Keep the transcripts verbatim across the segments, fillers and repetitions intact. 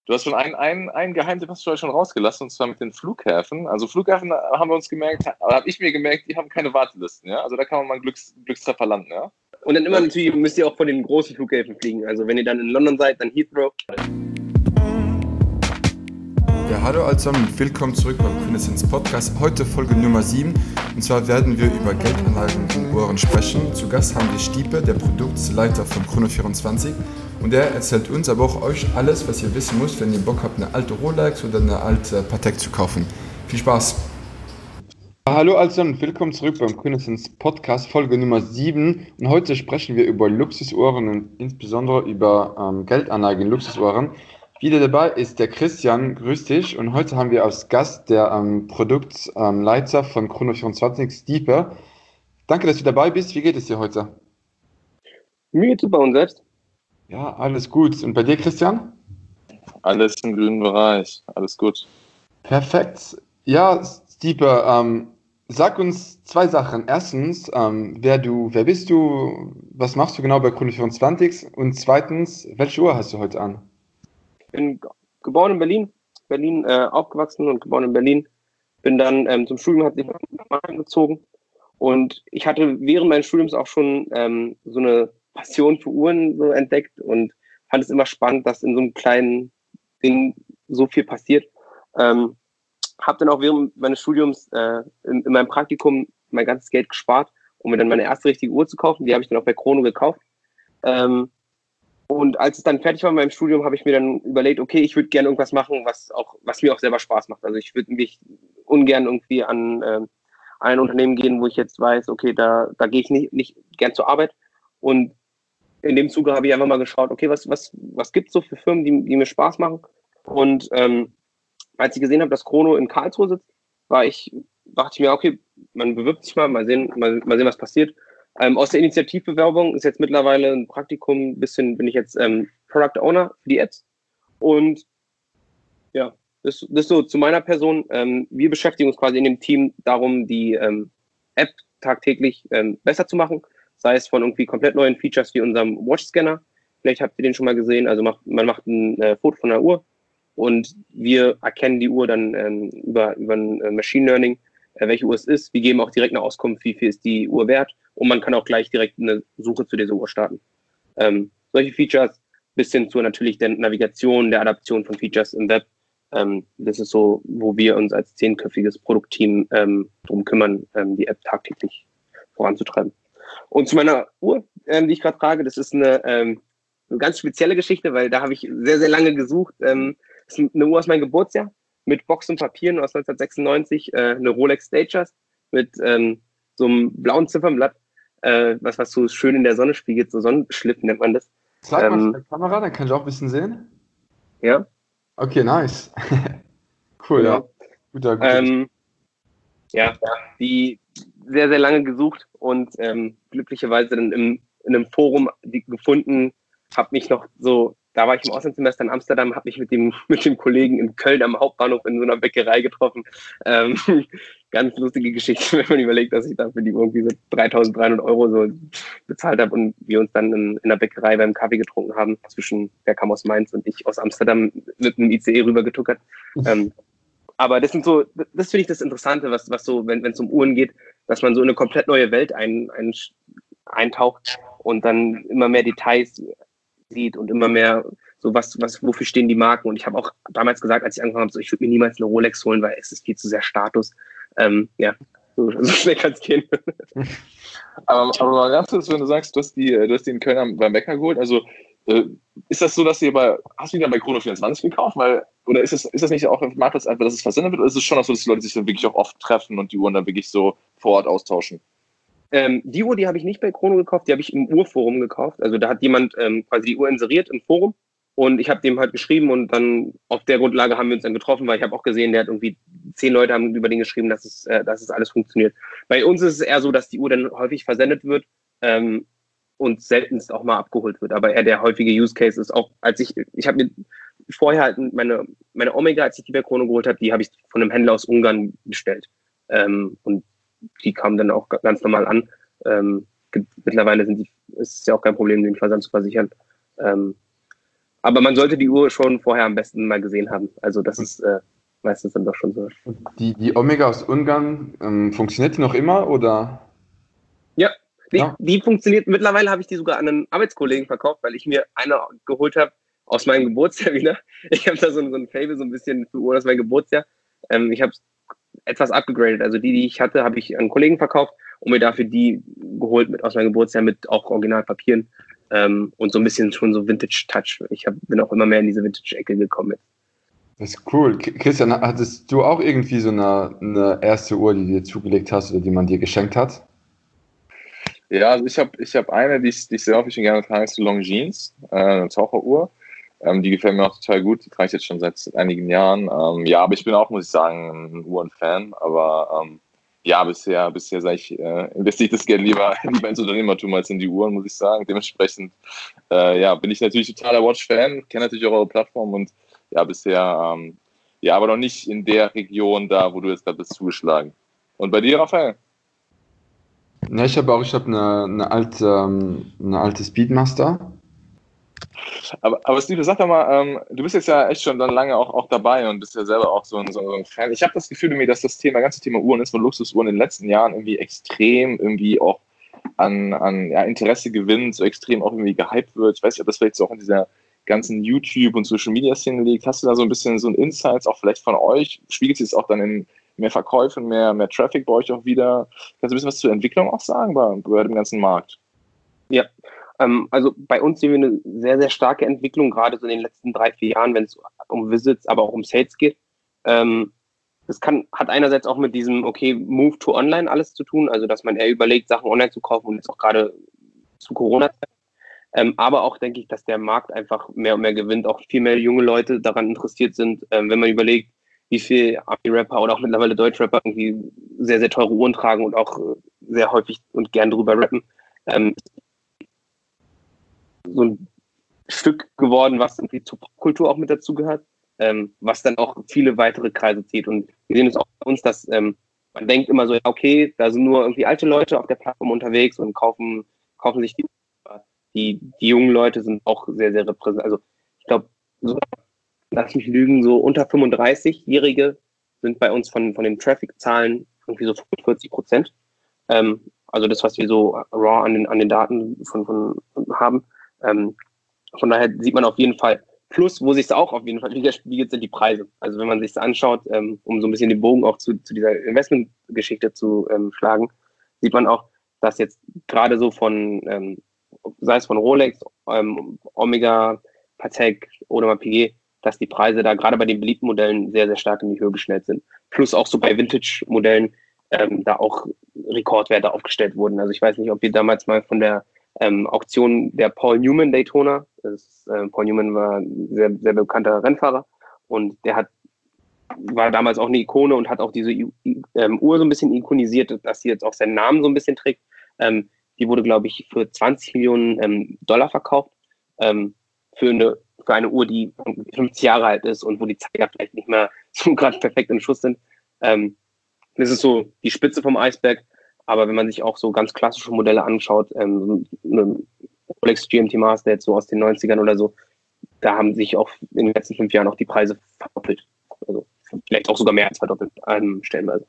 Du hast schon einen, einen, einen Geheimtipp hast du schon rausgelassen, und zwar mit den Flughäfen. Also Flughäfen haben wir uns gemerkt, habe ich mir gemerkt, die haben keine Wartelisten, ja. Also da kann man mal einen Glücks, Glückstreffer landen, ja. Und dann immer ja. Natürlich müsst ihr auch von den großen Flughäfen fliegen. Also wenn ihr dann in London seid, dann Heathrow. Ja, hallo zusammen und willkommen zurück beim Quintessenz Podcast. Heute Folge Nummer sieben. Und zwar werden wir über Geldanlagen in Uhren sprechen. Zu Gast haben wir Stipe, der Produktsleiter von Chrono vierundzwanzig. Und er erzählt uns, aber auch euch alles, was ihr wissen müsst, wenn ihr Bock habt, eine alte Rolex oder eine alte Patek zu kaufen. Viel Spaß! Hallo zusammen, willkommen zurück beim Quintessenz Podcast, Folge Nummer sieben. Und heute sprechen wir über Luxusuhren und insbesondere über ähm, Geldanlagen in Luxusuhren. Wieder dabei ist der Christian, grüß dich. Und heute haben wir als Gast der ähm, Produktleiter ähm, von Chrono vierundzwanzig, Stipe. Danke, dass du dabei bist. Wie geht es dir heute? Mir geht's super, und selbst? Ja, alles gut. Und bei dir, Christian? Alles im grünen Bereich. Alles gut. Perfekt. Ja, Stipe, ähm, sag uns zwei Sachen. Erstens, ähm, wer du, wer bist du? Was machst du genau bei Chrono vierundzwanzig? Und zweitens, welche Uhr hast du heute an? Ich bin geboren in Berlin, Berlin äh, aufgewachsen und geboren in Berlin. Bin dann ähm, zum Studium hat sich mal angezogen. Und ich hatte während meines Studiums auch schon ähm, so eine Passion für Uhren so entdeckt und fand es immer spannend, dass in so einem kleinen Ding so viel passiert. Ähm, habe dann auch während meines Studiums äh, in, in meinem Praktikum mein ganzes Geld gespart, um mir dann meine erste richtige Uhr zu kaufen. Die habe ich dann auch bei Chrono gekauft. Ähm, und als es dann fertig war mit meinem Studium, habe ich mir dann überlegt, okay, ich würde gerne irgendwas machen, was auch, was mir auch selber Spaß macht. Also ich würde mich ungern irgendwie an, äh, an ein Unternehmen gehen, wo ich jetzt weiß, okay, da, da gehe ich nicht, nicht gern zur Arbeit. Und in dem Zuge habe ich einfach mal geschaut, okay, was, was, was gibt es so für Firmen, die, die mir Spaß machen? Und ähm, als ich gesehen habe, dass Chrono in Karlsruhe sitzt, war ich, dachte ich mir, okay, man bewirbt sich mal, mal sehen, mal, mal sehen, was passiert. Ähm, aus der Initiativbewerbung ist jetzt mittlerweile ein Praktikum, ein bisschen bin ich jetzt ähm, Product Owner für die Apps. Und ja, das, das so zu meiner Person. Ähm, wir beschäftigen uns quasi in dem Team darum, die ähm, App tagtäglich ähm, besser zu machen. Sei es von irgendwie komplett neuen Features wie unserem Watch-Scanner. Vielleicht habt ihr den schon mal gesehen. Also macht, man macht ein äh, Foto von der Uhr und wir erkennen die Uhr dann ähm, über, über ein äh, Machine Learning, äh, welche Uhr es ist. Wir geben auch direkt eine Auskunft, wie viel ist die Uhr wert. Und man kann auch gleich direkt eine Suche zu dieser Uhr starten. Ähm, solche Features bis hin zur natürlich der Navigation, der Adaption von Features im Web. Ähm, das ist so, wo wir uns als zehnköpfiges Produktteam ähm, drum kümmern, ähm, die App tagtäglich voranzutreiben. Und zu meiner Uhr, ähm, die ich gerade trage, das ist eine, ähm, eine ganz spezielle Geschichte, weil da habe ich sehr, sehr lange gesucht. Ähm, das ist eine Uhr aus meinem Geburtsjahr mit Box und Papieren aus neunzehnhundertsechsundneunzig, äh, eine Rolex Datejust mit ähm, so einem blauen Ziffernblatt, äh, was, was so schön in der Sonne spiegelt, so Sonnenschliff nennt man das. Zeig mal ähm, die Kamera, dann kann ich auch ein bisschen sehen. Ja. Okay, nice. Cool, genau. Ja. Guter, guter ähm, ja, die sehr, sehr lange gesucht und ähm, glücklicherweise dann im, in einem Forum die gefunden, habe mich noch so, da war ich im Auslandssemester in Amsterdam, habe mich mit dem, mit dem Kollegen in Köln am Hauptbahnhof in so einer Bäckerei getroffen. Ähm, ganz lustige Geschichte, wenn man überlegt, dass ich da für die irgendwie so dreitausenddreihundert Euro so bezahlt habe und wir uns dann in, in der Bäckerei beim Kaffee getrunken haben, zwischen, der kam aus Mainz und ich aus Amsterdam mit einem I C E rübergetuckert. Ähm, aber das sind so, das finde ich das Interessante, was, was so, wenn es um Uhren geht, dass man so in eine komplett neue Welt ein, ein, eintaucht und dann immer mehr Details sieht und immer mehr so was, was, wofür stehen die Marken. Und ich habe auch damals gesagt, als ich angefangen habe, so, ich würde mir niemals eine Rolex holen, weil es ist viel zu sehr Status. Ähm, ja, so, so schnell kann es gehen. aber, aber mal ganz kurz, wenn du sagst, du hast die, du hast die in Köln beim Bäcker geholt, also äh, ist das so, dass ihr bei, hast du die dann bei Chrono vierundzwanzig gekauft? Weil, oder ist das, ist das nicht auch auf dem Marktplatz einfach, dass es versendet wird? Oder ist es schon auch so, dass die Leute sich dann wirklich auch oft treffen und die Uhren dann wirklich so vor Ort austauschen? Ähm, die Uhr, die habe ich nicht bei Chrono gekauft, die habe ich im Uhrforum gekauft. Also da hat jemand ähm, quasi die Uhr inseriert im Forum und ich habe dem halt geschrieben und dann auf der Grundlage haben wir uns dann getroffen, weil ich habe auch gesehen, der hat irgendwie zehn Leute haben über den geschrieben, dass es, äh, dass es alles funktioniert. Bei uns ist es eher so, dass die Uhr dann häufig versendet wird ähm, und seltenst auch mal abgeholt wird. Aber eher der häufige Use Case ist auch, als ich, ich habe mir vorher halt meine, meine Omega, als ich die bei Chrono geholt habe, die habe ich von einem Händler aus Ungarn bestellt. Ähm, und die kamen dann auch ganz normal an. Ähm, mittlerweile sind die, ist es ja auch kein Problem, den Versand zu versichern. Ähm, Aber man sollte die Uhr schon vorher am besten mal gesehen haben. Also das ist äh, meistens dann doch schon so. Die, die Omega aus Ungarn, ähm, funktioniert die noch immer oder? Ja, die, Ja. die funktioniert. Mittlerweile habe ich die sogar an einen Arbeitskollegen verkauft, weil ich mir eine geholt habe aus meinem Geburtsjahr wieder. Ich habe da so, so ein Fable, so ein bisschen für Uhr aus meinem Geburtsjahr. Ähm, ich habe es etwas abgegradet. Also die, die ich hatte, habe ich an einen Kollegen verkauft und mir dafür die geholt mit aus meinem Geburtsjahr mit auch Originalpapieren ähm, und so ein bisschen schon so Vintage-Touch. Ich hab, bin auch immer mehr in diese Vintage-Ecke gekommen. Das ist cool. K- Christian, hattest du auch irgendwie so eine, eine erste Uhr, die du dir zugelegt hast oder die man dir geschenkt hat? Ja, also ich habe ich hab eine, die ich, die ich sehr häufig und gerne trage, ist die Longines, äh, eine Taucheruhr. Ähm, die gefällt mir auch total gut. Die trage ich jetzt schon seit einigen Jahren. Ähm, ja, aber ich bin auch, muss ich sagen, ein Uhrenfan. Aber ähm, ja, bisher, bisher sage ich, äh, investiere ich das Geld lieber, lieber ins Unternehmertum als in die Uhren, muss ich sagen. Dementsprechend äh, ja, bin ich natürlich totaler Watch-Fan, kenne natürlich auch eure Plattform und ja, bisher ähm, ja, aber noch nicht in der Region da, wo du jetzt gerade bist, zugeschlagen. Und bei dir, Raphael? Ja, ich habe auch, ich habe eine, eine alte, ähm, eine alte Speedmaster. Aber, aber Steve, sag doch mal, ähm, du bist jetzt ja echt schon dann lange auch, auch dabei und bist ja selber auch so ein, so ein Fan. Ich habe das Gefühl, mir, dass das Thema, ganze Thema Uhren ist, von Luxusuhren in den letzten Jahren irgendwie extrem irgendwie auch an, an ja, Interesse gewinnt, so extrem auch irgendwie gehypt wird. Ich weiß nicht, ob das vielleicht so auch in dieser ganzen YouTube- und Social-Media-Szene liegt. Hast du da so ein bisschen so ein Insights auch vielleicht von euch? Spiegelt sich das auch dann in mehr Verkäufen, mehr, mehr Traffic bei euch auch wieder? Kannst du ein bisschen was zur Entwicklung auch sagen bei, bei dem ganzen Markt? Ja, ähm, also bei uns sehen wir eine sehr, sehr starke Entwicklung, gerade so in den letzten drei, vier Jahren, wenn es um Visits, aber auch um Sales geht. Ähm, das kann, hat einerseits auch mit diesem, okay, Move to Online alles zu tun, also dass man eher überlegt, Sachen online zu kaufen und jetzt auch gerade zu Corona. Ähm, aber auch denke ich, dass der Markt einfach mehr und mehr gewinnt, auch viel mehr junge Leute daran interessiert sind. Ähm, wenn man überlegt, wie viel Ami-Rapper oder auch mittlerweile Deutsch-Rapper irgendwie sehr, sehr teure Uhren tragen und auch äh, sehr häufig und gern drüber rappen. Ähm, so ein Stück geworden, was irgendwie zur Popkultur auch mit dazugehört, ähm, was dann auch viele weitere Kreise zieht. Und wir sehen es auch bei uns, dass ähm, man denkt immer so, ja, okay, da sind nur irgendwie alte Leute auf der Plattform unterwegs und kaufen, kaufen sich die, die, die jungen Leute sind auch sehr, sehr repräsentativ. Also ich glaube, so, lass mich lügen, so unter fünfunddreißig-Jährige sind bei uns von, von den Traffic-Zahlen irgendwie so fünfundvierzig Prozent. Ähm, also das, was wir so raw an den, an den Daten von, von haben. Ähm, von daher sieht man auf jeden Fall, plus, wo sich es auch auf jeden Fall widerspiegelt, sind die Preise. Also wenn man sich es anschaut, ähm, um so ein bisschen den Bogen auch zu, zu dieser Investmentgeschichte zu ähm, schlagen, sieht man auch, dass jetzt gerade so von, ähm, sei es von Rolex, ähm, Omega, Patek oder mal P G, dass die Preise da gerade bei den beliebten Modellen sehr, sehr stark in die Höhe geschnellt sind. Plus auch so bei Vintage-Modellen ähm, da auch Rekordwerte aufgestellt wurden. Also ich weiß nicht, ob ihr damals mal von der ähm, Auktion der Paul Newman Daytona, das, äh, Paul Newman war ein sehr, sehr bekannter Rennfahrer und der hat war damals auch eine Ikone und hat auch diese ähm, Uhr so ein bisschen ikonisiert, dass sie jetzt auch seinen Namen so ein bisschen trägt. Ähm, die wurde, glaube ich, für zwanzig Millionen ähm, Dollar verkauft. Ähm, für eine für eine Uhr, die fünfzig Jahre alt ist und wo die Zeiger vielleicht nicht mehr so gerade perfekt in Schuss sind. Ähm, das ist so die Spitze vom Eisberg. Aber wenn man sich auch so ganz klassische Modelle anschaut, ähm, eine Rolex G M T Master jetzt so aus den neunzigern oder so, da haben sich auch in den letzten fünf Jahren auch die Preise verdoppelt. Also vielleicht auch sogar mehr als verdoppelt, ähm, stellenweise.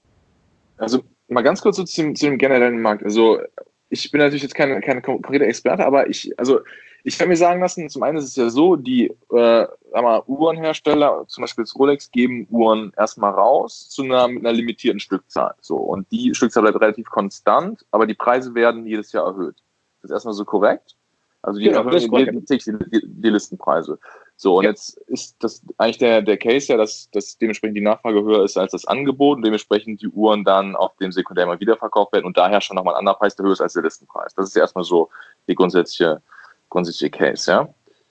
Also mal ganz kurz so zu dem, zu dem generellen Markt. Also ich bin natürlich jetzt kein, kein konkreter Experte, aber ich, also ich kann mir sagen lassen, zum einen ist es ja so, die äh, sag mal, Uhrenhersteller, zum Beispiel das Rolex, geben Uhren erstmal raus zu einer, mit einer limitierten Stückzahl. So, und die Stückzahl bleibt relativ konstant, aber die Preise werden jedes Jahr erhöht. Das ist erstmal so korrekt. Also die Genau, erhöhen die, die, die, die Listenpreise. So, und ja. Jetzt ist das eigentlich der, der Case ja, dass, dass dementsprechend die Nachfrage höher ist als das Angebot und dementsprechend die Uhren dann auf dem Sekundär mal wiederverkauft werden und daher schon nochmal ein anderer Preis, der höher ist als der Listenpreis. Das ist ja erstmal so die grundsätzliche, grundsätzliche Case, ja?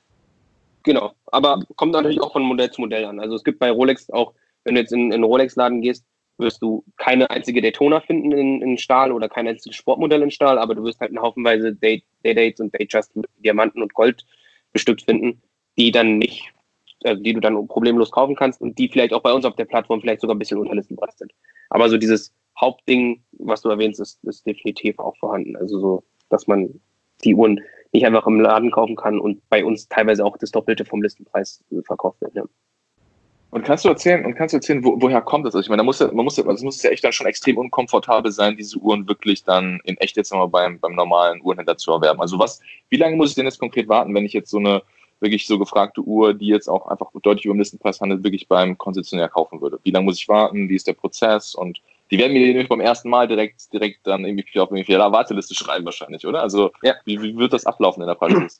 Genau, aber kommt natürlich auch von Modell zu Modell an. Also es gibt bei Rolex auch, wenn du jetzt in einen Rolex-Laden gehst, wirst du keine einzige Daytona finden in, in Stahl oder kein einziges Sportmodell in Stahl, aber du wirst halt eine Haufenweise Day-Dates und Datejust mit Diamanten und Gold bestückt finden, die dann nicht, also die du dann problemlos kaufen kannst und die vielleicht auch bei uns auf der Plattform vielleicht sogar ein bisschen unter Listenpreis sind. Aber so dieses Hauptding, was du erwähnst, ist, ist definitiv auch vorhanden. Also so, dass man die Uhren nicht einfach im Laden kaufen kann und bei uns teilweise auch das Doppelte vom Listenpreis verkauft wird. Ja. Und kannst du erzählen, und kannst du erzählen, wo, woher kommt das? Also ich meine, da muss ja, man muss ja, also es muss ja echt dann schon extrem unkomfortabel sein, diese Uhren wirklich dann in echt jetzt nochmal beim, beim normalen Uhrenhändler zu erwerben. Also was, wie lange muss ich denn jetzt konkret warten, wenn ich jetzt so eine wirklich so gefragte Uhr, die jetzt auch einfach deutlich über dem Listenpreis handelt, wirklich beim Konzessionär kaufen würde? Wie lange muss ich warten? Wie ist der Prozess? Und die werden mir nämlich beim ersten Mal direkt, direkt dann irgendwie auf irgendwie eine Warteliste schreiben wahrscheinlich, oder? Also ja. wie, wie wird das ablaufen in der Praxis?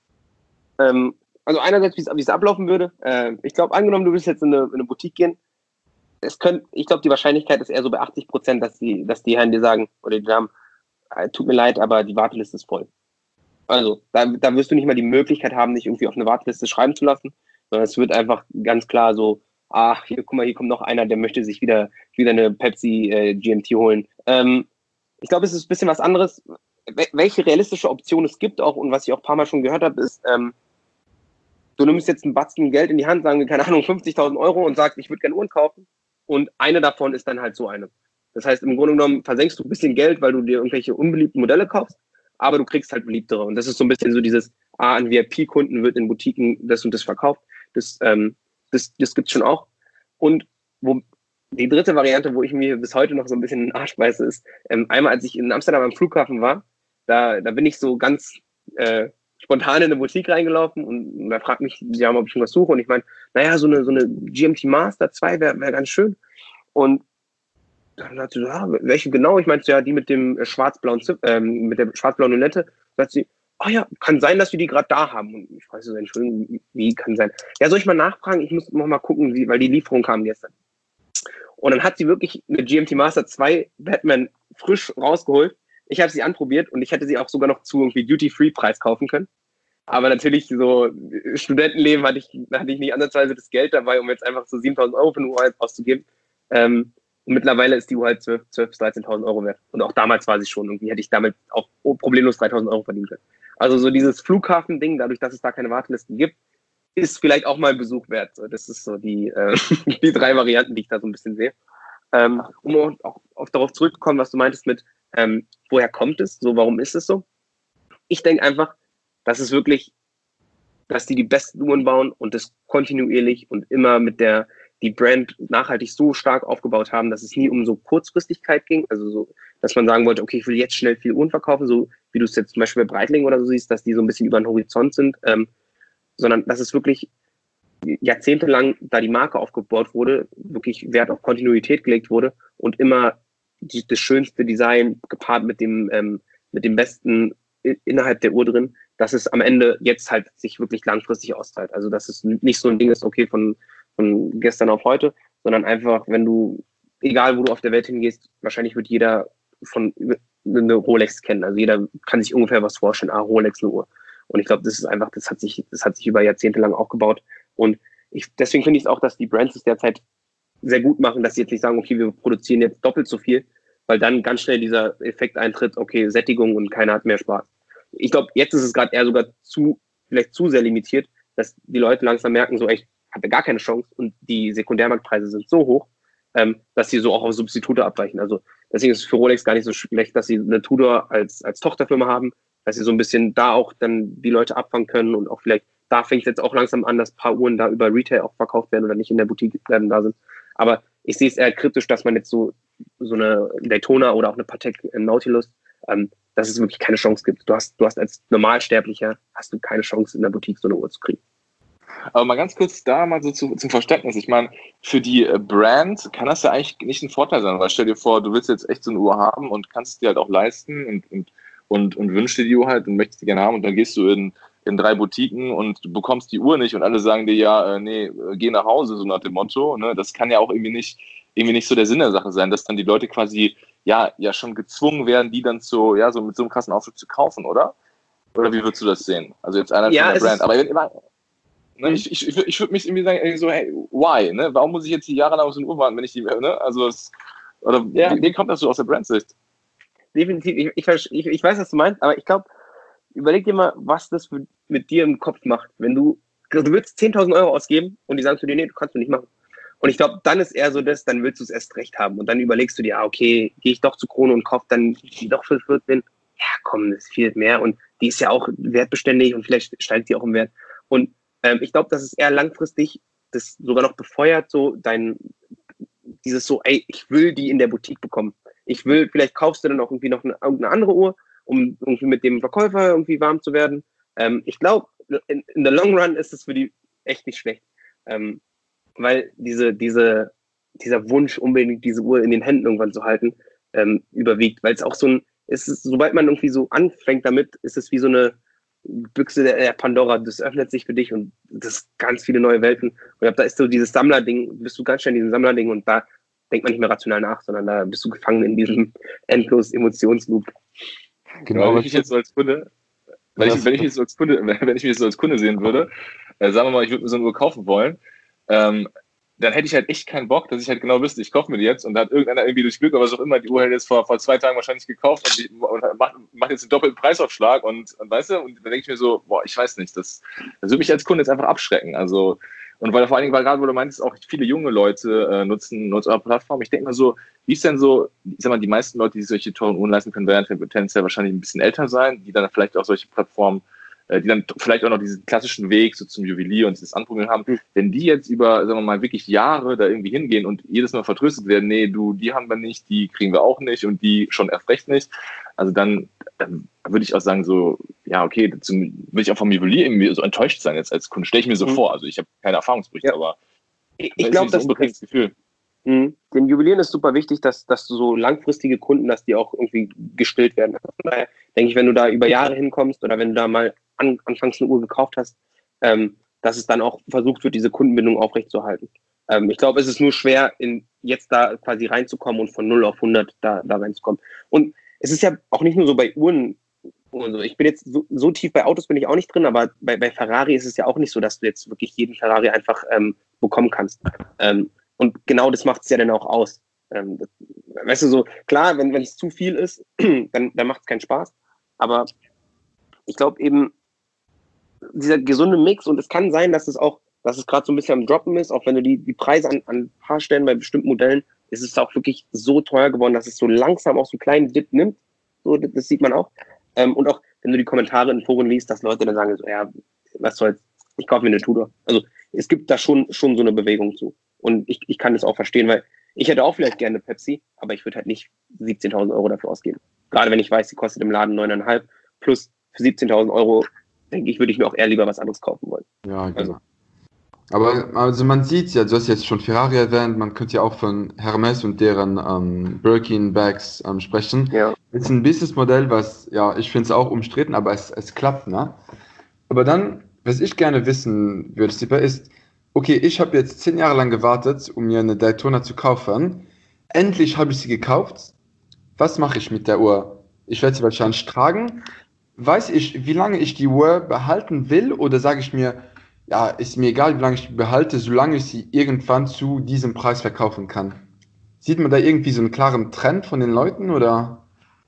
Ähm, Also einerseits, wie es ablaufen würde. Äh, ich glaube, angenommen, du willst jetzt in eine, in eine Boutique gehen. Es könnt, ich glaube, die Wahrscheinlichkeit ist eher so bei achtzig Prozent, dass die, dass die Herren dir sagen, oder die Damen, äh, tut mir leid, aber die Warteliste ist voll. Also, da, da wirst du nicht mal die Möglichkeit haben, dich irgendwie auf eine Warteliste schreiben zu lassen, sondern es wird einfach ganz klar so, ach, hier, guck mal, hier kommt noch einer, der möchte sich wieder, wieder eine Pepsi äh, G M T holen. Ähm, ich glaube, es ist ein bisschen was anderes. Welche realistische Option es gibt auch, und was ich auch ein paar Mal schon gehört habe, ist, ähm, du nimmst jetzt einen Batzen Geld in die Hand, sagen wir, keine Ahnung, fünfzigtausend Euro und sagst, ich würde gerne Uhren kaufen. Und eine davon ist dann halt so eine. Das heißt, im Grunde genommen versenkst du ein bisschen Geld, weil du dir irgendwelche unbeliebten Modelle kaufst, aber du kriegst halt beliebtere. Und das ist so ein bisschen so dieses, ah, an V I P-Kunden wird in Boutiquen das und das verkauft. Das, ähm, das, das gibt's schon auch. Und wo die dritte Variante, wo ich mir bis heute noch so ein bisschen in den Arsch beiße, ist, ähm, einmal als ich in Amsterdam am Flughafen war, da, da bin ich so ganz äh, spontan in eine Boutique reingelaufen und, und da fragt mich, sie haben, ob ich schon was suche. Und ich meine, naja, so eine, so eine G M T Master zwei wäre wär ganz schön. Und dann hat sie so, ja, welche genau? Ich meinte, ja, die mit dem schwarz-blauen Zip, ähm, mit der schwarz-blauen Lunette. Da sagt sie, oh ja, kann sein, dass wir die gerade da haben. Und ich weiß so, Entschuldigung, wie kann sein? Ja, soll ich mal nachfragen? Ich muss noch mal gucken, wie, weil die Lieferung kam gestern. Und dann hat sie wirklich eine G M T Master zwei Batman frisch rausgeholt. Ich habe sie anprobiert und ich hätte sie auch sogar noch zu irgendwie Duty-Free-Preis kaufen können. Aber natürlich, so Studentenleben hatte ich, hatte ich nicht ansatzweise das Geld dabei, um jetzt einfach so siebentausend Euro für eine Uhr auszugeben. Ähm, und mittlerweile ist die Uhr halt zwölf, zwölf bis dreizehntausend Euro wert. Und auch damals war sie schon. Irgendwie hätte ich damit auch problemlos dreitausend Euro verdienen können. Also so dieses Flughafen-Ding, dadurch, dass es da keine Wartelisten gibt, ist vielleicht auch mal ein Besuch wert. Das ist so die, äh, die drei Varianten, die ich da so ein bisschen sehe. Ähm, um auch, auch darauf zurückzukommen, was du meintest mit, ähm, woher kommt es? So, warum ist es so? Ich denke einfach, dass es wirklich, dass die die besten Uhren bauen und das kontinuierlich und immer mit der, die Brand nachhaltig so stark aufgebaut haben, dass es nie um so Kurzfristigkeit ging. Also so, dass man sagen wollte, okay, ich will jetzt schnell viel Uhren verkaufen, so wie du es jetzt zum Beispiel bei Breitling oder so siehst, dass die so ein bisschen über den Horizont sind, ähm, sondern dass es wirklich jahrzehntelang, da die Marke aufgebaut wurde, wirklich Wert auf Kontinuität gelegt wurde und immer die, das schönste Design gepaart mit dem, ähm, mit dem besten innerhalb der Uhr drin, dass es am Ende jetzt halt sich wirklich langfristig auszahlt. Also dass es nicht so ein Ding ist, okay, von, von gestern auf heute, sondern einfach, wenn du, egal wo du auf der Welt hingehst, wahrscheinlich wird jeder von eine Rolex kennen. Also jeder kann sich ungefähr was vorstellen, ah, Rolex, eine Uhr. Und ich glaube, das ist einfach, das hat sich, das hat sich über Jahrzehnte lang aufgebaut. Und ich, deswegen finde ich es auch, dass die Brands es derzeit sehr gut machen, dass sie jetzt nicht sagen, okay, wir produzieren jetzt doppelt so viel, weil dann ganz schnell dieser Effekt eintritt, okay, Sättigung und keiner hat mehr Spaß. Ich glaube, jetzt ist es gerade eher sogar zu, vielleicht zu sehr limitiert, dass die Leute langsam merken, so, ich hatte gar keine Chance und die Sekundärmarktpreise sind so hoch, ähm, dass sie so auch auf Substitute abweichen. Also deswegen ist es für Rolex gar nicht so schlecht, dass sie eine Tudor als, als Tochterfirma haben, dass sie so ein bisschen da auch dann die Leute abfangen können und auch vielleicht, da fängt es jetzt auch langsam an, dass ein paar Uhren da über Retail auch verkauft werden oder nicht in der Boutique werden da sind. Aber ich sehe es eher kritisch, dass man jetzt so, so eine Daytona oder auch eine Patek Nautilus, ähm, dass es wirklich keine Chance gibt. Du hast, du hast als Normalsterblicher, hast du keine Chance in der Boutique so eine Uhr zu kriegen. Aber mal ganz kurz da mal so zu, zum Verständnis. Ich meine, für die Brand kann das ja eigentlich nicht ein Vorteil sein, weil stell dir vor, du willst jetzt echt so eine Uhr haben und kannst es dir halt auch leisten und, und, und, und wünschst dir die Uhr halt und möchtest die gerne haben und dann gehst du in, in drei Boutiquen und du bekommst die Uhr nicht und alle sagen dir, ja, äh, nee, geh nach Hause, so nach dem Motto. Ne? Das kann ja auch irgendwie nicht, irgendwie nicht so der Sinn der Sache sein, dass dann die Leute quasi ja, ja schon gezwungen werden, die dann so, ja, so mit so einem krassen Aufschlag zu kaufen, oder? Oder wie würdest du das sehen? Also jetzt einer ja, von der Brand. Aber immer, ne, ich, ich, ich, ich würde mich irgendwie sagen, so, hey, why? Ne? Warum muss ich jetzt die Jahre lang auf so eine Uhr warten, wenn ich die, ne? Also, es, oder ja. wie, wie kommt das so aus der Brandsicht? Definitiv, ich, ich, ich, ich weiß, was du meinst, aber ich glaube, überleg dir mal, was das mit dir im Kopf macht. Wenn du, du willst zehntausend Euro ausgeben und die sagen zu dir, nee, du kannst du nicht machen. Und ich glaube, dann ist eher so das, dann willst du es erst recht haben. Und dann überlegst du dir, ah, okay, gehe ich doch zu Krone und kaufe dann die doch für vierzehn. Ja, komm, das ist viel mehr. Und die ist ja auch wertbeständig und vielleicht steigt die auch im Wert. Und ähm, ich glaube, dass es eher langfristig das sogar noch befeuert, so dein, dieses so, ey, ich will die in der Boutique bekommen. Ich will, vielleicht kaufst du dann auch irgendwie noch eine, irgendeine andere Uhr, um irgendwie mit dem Verkäufer irgendwie warm zu werden. Ähm, ich glaube, in, in the long run ist es für die echt nicht schlecht. Ähm, weil diese, diese, dieser Wunsch, unbedingt diese Uhr in den Händen irgendwann zu halten, ähm, überwiegt. Weil es auch so ein, es ist, sobald man irgendwie so anfängt damit, ist es wie so eine Büchse der, der Pandora. Das öffnet sich für dich und das ganz viele neue Welten. Und ich glaube, da ist so dieses Sammlerding, bist du ganz schnell in diesem Sammlerding und da denkt man nicht mehr rational nach, sondern da bist du gefangen in diesem endlos Emotionsloop. Genau, wenn ich mich jetzt so als Kunde, wenn ich, wenn ich mich so als Kunde, wenn ich mich so als Kunde sehen würde, äh, sagen wir mal, ich würde mir so eine Uhr kaufen wollen, ähm, dann hätte ich halt echt keinen Bock, dass ich halt genau wüsste, ich kaufe mir die jetzt und da hat irgendeiner irgendwie durch Glück, aber was auch immer, die Uhr hätte jetzt vor, vor zwei Tagen wahrscheinlich gekauft und, die, und macht, macht jetzt einen doppelten Preisaufschlag und, und weißt du, und dann denke ich mir so, boah, ich weiß nicht, das, das würde mich als Kunde jetzt einfach abschrecken, also, und weil vor allen Dingen, weil gerade, wo du meinst, auch viele junge Leute äh, nutzen, nutzen eure Plattform, ich denke mal so, wie ist denn so, ich sag mal, die meisten Leute, die sich solche teuren Uhren leisten können, werden tendenziell wahrscheinlich ein bisschen älter sein, die dann vielleicht auch solche Plattformen, äh, die dann vielleicht auch noch diesen klassischen Weg so zum Juwelier und dieses Anprobieren haben, mhm. wenn die jetzt über, sagen wir mal, wirklich Jahre da irgendwie hingehen und jedes Mal vertröstet werden, nee, du, die haben wir nicht, die kriegen wir auch nicht und die schon erst recht nicht, also dann, dann würde ich auch sagen so, ja, okay, zum, würde ich auch vom Juwelier irgendwie so enttäuscht sein jetzt als Kunde, stelle ich mir so mhm. vor, also ich habe keine Erfahrungsberichte, ja. aber ich, ich glaube, das ist das Gefühl. Mhm. Den Juwelieren ist super wichtig, dass, dass du so langfristige Kunden, dass die auch irgendwie gestillt werden. Von daher denke ich, wenn du da über Jahre hinkommst oder wenn du da mal an, anfangs eine Uhr gekauft hast, ähm, dass es dann auch versucht wird, diese Kundenbindung aufrechtzuerhalten. Ähm, ich glaube, es ist nur schwer, in, jetzt da quasi reinzukommen und von null auf hundert da, da reinzukommen. Und es ist ja auch nicht nur so bei Uhren. Also ich bin jetzt so, so tief bei Autos bin ich auch nicht drin, aber bei, bei Ferrari ist es ja auch nicht so, dass du jetzt wirklich jeden Ferrari einfach ähm, bekommen kannst. Ähm, und genau das macht es ja dann auch aus. Ähm, das, weißt du, so klar, wenn wenn es zu viel ist, dann, dann macht es keinen Spaß. Aber ich glaube eben, dieser gesunde Mix, und es kann sein, dass es auch, dass es gerade so ein bisschen am Droppen ist, auch wenn du die, die Preise an, an ein paar Stellen bei bestimmten Modellen, ist es auch wirklich so teuer geworden, dass es so langsam auch so einen kleinen Dip nimmt. So, das, das sieht man auch. Ähm, und auch, wenn du die Kommentare in Foren liest, dass Leute dann sagen so, ja, was soll's, ich kaufe mir eine Tudor. Also es gibt da schon schon so eine Bewegung zu. Und ich, ich kann das auch verstehen, weil ich hätte auch vielleicht gerne Pepsi, aber ich würde halt nicht siebzehntausend Euro dafür ausgeben. Gerade wenn ich weiß, sie kostet im Laden neun Komma fünf plus für siebzehntausend Euro, denke ich, würde ich mir auch eher lieber was anderes kaufen wollen. Ja, genau. Also. Aber also man sieht ja, du hast jetzt schon Ferrari erwähnt, man könnte ja auch von Hermes und deren ähm, Birkin-Bags ähm, sprechen. Ja. Das ist ein Businessmodell, was, ja, ich finde es auch umstritten, aber es, es klappt, ne? Aber dann, was ich gerne wissen würde, Stipe, ist, okay, ich habe jetzt zehn Jahre lang gewartet, um mir eine Daytona zu kaufen. Endlich habe ich sie gekauft. Was mache ich mit der Uhr? Ich werde sie wahrscheinlich tragen. Weiß ich, wie lange ich die Uhr behalten will, oder sage ich mir, ja, ist mir egal, wie lange ich die behalte, solange ich sie irgendwann zu diesem Preis verkaufen kann. Sieht man da irgendwie so einen klaren Trend von den Leuten, oder?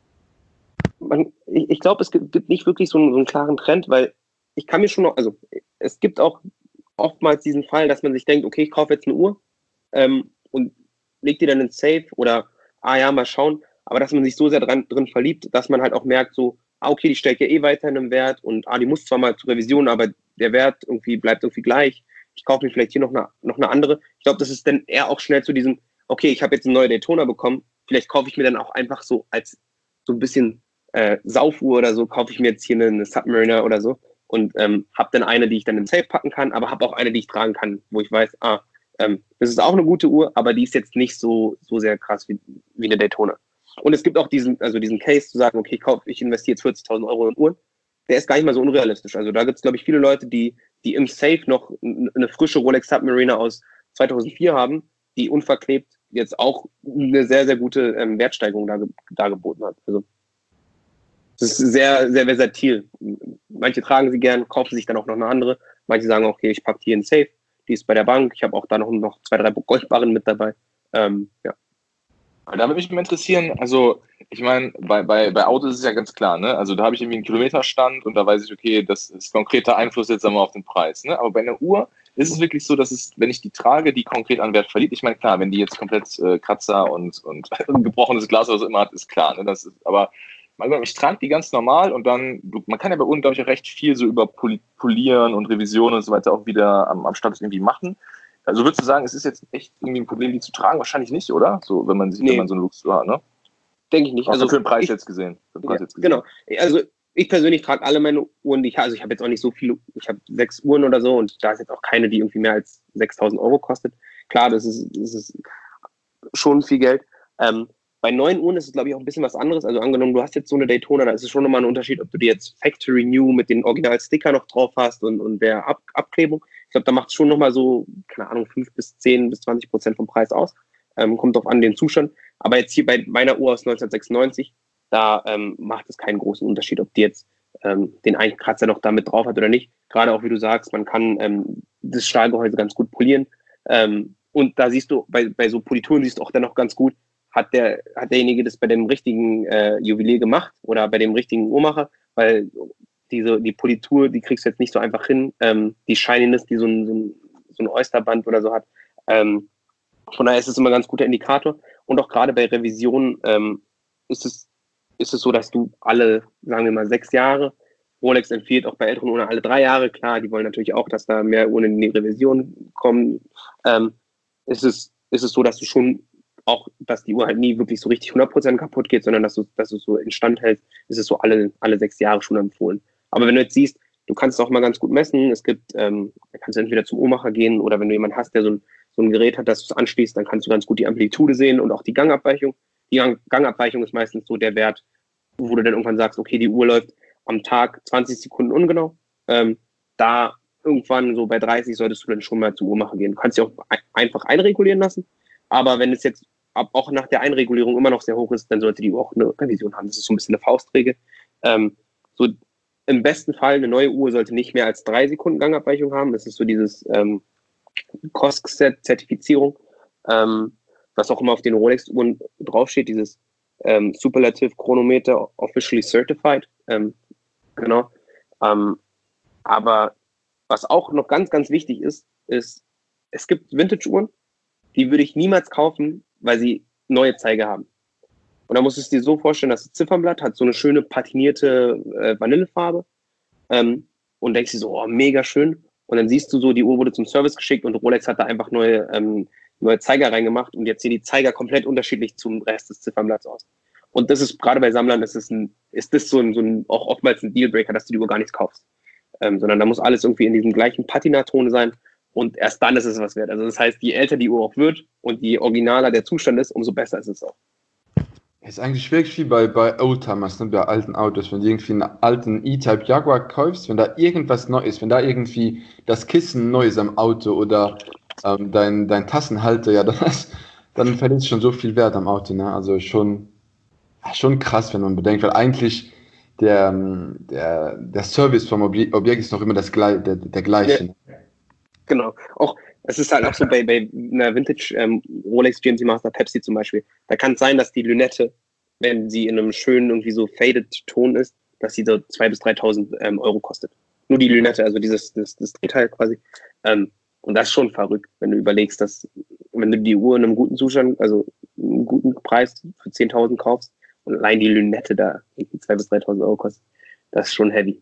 Man, ich ich glaube, es gibt, gibt nicht wirklich so einen, so einen klaren Trend, weil ich kann mir schon noch, also es gibt auch oftmals diesen Fall, dass man sich denkt, okay, ich kaufe jetzt eine Uhr ähm, und leg die dann ins Safe oder, ah ja, mal schauen, aber dass man sich so sehr dran, drin verliebt, dass man halt auch merkt, so, ah, okay, die steigt ja eh weiterhin im Wert und ah, die muss zwar mal zur Revision, aber der Wert irgendwie bleibt irgendwie gleich. Ich kaufe mir vielleicht hier noch eine, noch eine andere. Ich glaube, das ist dann eher auch schnell zu diesem, okay, ich habe jetzt eine neue Daytona bekommen, vielleicht kaufe ich mir dann auch einfach so als so ein bisschen äh, Saufuhr oder so, kaufe ich mir jetzt hier eine, eine Submariner oder so und ähm, habe dann eine, die ich dann im Safe packen kann, aber habe auch eine, die ich tragen kann, wo ich weiß, ah, ähm, das ist auch eine gute Uhr, aber die ist jetzt nicht so, so sehr krass wie, wie eine Daytona. Und es gibt auch diesen, also diesen Case zu sagen, okay, ich, kauf, ich investiere jetzt vierzigtausend Euro in Uhren, der ist gar nicht mal so unrealistisch. Also da gibt es, glaube ich, viele Leute, die, die im Safe noch eine frische Rolex Submariner aus zweitausendvier haben, die unverklebt jetzt auch eine sehr, sehr gute ähm, Wertsteigerung da, dargeboten hat. Also das ist sehr, sehr versatil. Manche tragen sie gern, kaufen sich dann auch noch eine andere. Manche sagen, okay, ich packe die in Safe, die ist bei der Bank. Ich habe auch da noch, noch zwei, drei Goldbarren mit dabei. Ähm, ja. Da würde mich mal interessieren, also ich meine, bei, bei, bei Autos ist es ja ganz klar, ne? Also da habe ich irgendwie einen Kilometerstand und da weiß ich, okay, das ist konkreter Einfluss jetzt einmal auf den Preis, ne? Aber bei einer Uhr ist es wirklich so, dass es, wenn ich die trage, die konkret an Wert verliert. Ich meine, klar, wenn die jetzt komplett äh, Kratzer und, und gebrochenes Glas oder so immer hat, ist klar, ne? Das ist, aber ich trage die ganz normal und dann, man kann ja bei Uhren, glaube ich, auch recht viel so über Polieren und Revision und so weiter auch wieder am, am Status irgendwie machen. Also würdest du sagen, es ist jetzt echt irgendwie ein Problem, die zu tragen? Wahrscheinlich nicht, oder? So, wenn man, nee. wenn man so eine Luxusuhr hat, ne? Denke ich nicht. Also für den Preis ich, jetzt gesehen. Für den Preis ja, jetzt gesehen. Genau. Also ich persönlich trage alle meine Uhren, die ich habe. Also ich habe jetzt auch nicht so viele, ich habe sechs Uhren oder so und da ist jetzt auch keine, die irgendwie mehr als sechstausend Euro kostet. Klar, das ist, das ist schon viel Geld. Ähm, bei neuen Uhren ist es, glaube ich, auch ein bisschen was anderes. Also angenommen, du hast jetzt so eine Daytona, da ist es schon nochmal ein Unterschied, ob du die jetzt Factory New mit den Original-Sticker noch drauf hast und, und der Ab- Abklebung. Ich glaube, da macht es schon nochmal so, keine Ahnung, fünf bis zehn bis zwanzig Prozent vom Preis aus. Ähm, kommt drauf an, den Zustand. Aber jetzt hier bei meiner Uhr aus neunzehnhundertsechsundneunzig, da ähm, macht es keinen großen Unterschied, ob die jetzt ähm, den Einkratzer noch damit drauf hat oder nicht. Gerade auch, wie du sagst, man kann ähm, das Stahlgehäuse ganz gut polieren. Ähm, und da siehst du, bei, bei so Polituren siehst du auch dann noch ganz gut, hat der hat derjenige das bei dem richtigen äh, Juwelier gemacht oder bei dem richtigen Uhrmacher, weil diese die Politur, die kriegst du jetzt nicht so einfach hin, ähm, die Shininess, die so ein, so ein, so ein Oysterband oder so hat. Ähm, von daher ist es immer ein ganz guter Indikator. Und auch gerade bei Revisionen ähm, ist es ist es so, dass du alle, sagen wir mal, sechs Jahre, Rolex empfiehlt auch bei älteren Uhren alle drei Jahre, klar, die wollen natürlich auch, dass da mehr Uhren in die Revision kommen. Ähm, ist es ist es so, dass du schon auch, dass die Uhr halt nie wirklich so richtig hundert Prozent kaputt geht, sondern dass du, dass du so instand hältst, ist es so alle, alle sechs Jahre schon empfohlen. Aber wenn du jetzt siehst, du kannst es auch mal ganz gut messen, es gibt, ähm, da kannst du entweder zum Uhrmacher gehen oder wenn du jemanden hast, der so ein, so ein Gerät hat, das du es anschließt, dann kannst du ganz gut die Amplitude sehen und auch die Gangabweichung. Die Gang- Gangabweichung ist meistens so der Wert, wo du dann irgendwann sagst, okay, die Uhr läuft am Tag zwanzig Sekunden ungenau. Ähm, da irgendwann so bei dreißig solltest du dann schon mal zum Uhrmacher gehen. Du kannst sie auch ein- einfach einregulieren lassen, aber wenn es jetzt auch nach der Einregulierung immer noch sehr hoch ist, dann sollte die Uhr auch eine Revision haben. Das ist so ein bisschen eine Faustregel. Ähm, so im besten Fall eine neue Uhr sollte nicht mehr als drei Sekunden Gangabweichung haben. Das ist so dieses ähm, C O S C-Zertifizierung, ähm, was auch immer auf den Rolex-Uhren draufsteht, dieses ähm, Superlative Chronometer Officially Certified. Ähm, genau. Ähm, aber was auch noch ganz, ganz wichtig ist, ist, es gibt Vintage-Uhren, die würde ich niemals kaufen, weil sie neue Zeiger haben. Und da musst du es dir so vorstellen, dass das Ziffernblatt hat so eine schöne patinierte äh, Vanillefarbe ähm, und denkst dir so, oh, mega schön. Und dann siehst du so, die Uhr wurde zum Service geschickt und Rolex hat da einfach neue, ähm, neue Zeiger reingemacht und jetzt sehen die Zeiger komplett unterschiedlich zum Rest des Ziffernblatts aus. Und das ist, gerade bei Sammlern, das ist, ein, ist das so ein, so ein, auch oftmals ein Dealbreaker, dass du die Uhr gar nichts kaufst. Ähm, sondern da muss alles irgendwie in diesem gleichen Patinaton sein. Und erst dann ist es was wert. Also das heißt, je älter die Uhr auch wird und je originaler der Zustand ist, umso besser ist es auch. Es ist eigentlich wirklich wie bei, bei Oldtimers, ne, bei alten Autos. Wenn du irgendwie einen alten E-Type Jaguar kaufst, wenn da irgendwas neu ist, wenn da irgendwie das Kissen neu ist am Auto oder ähm, dein, dein Tassenhalter, ja, dann, hast, dann verliert es schon so viel Wert am Auto. Ne? Also schon, schon krass, wenn man bedenkt, weil eigentlich der, der, der Service vom Objekt, Objekt ist noch immer das, der, der gleiche. Ja. Genau. Auch, es ist halt auch so bei, bei einer Vintage ähm, Rolex G M C Master Pepsi zum Beispiel. Da kann es sein, dass die Lünette, wenn sie in einem schönen, irgendwie so faded Ton ist, dass sie so zweitausend bis dreitausend ähm, Euro kostet. Nur die Lünette, also dieses das, das Drehteil quasi. Ähm, und das ist schon verrückt, wenn du überlegst, dass, wenn du die Uhr in einem guten Zustand, also einen guten Preis für zehntausend kaufst und allein die Lünette da zweitausend bis dreitausend Euro kostet, das ist schon heavy.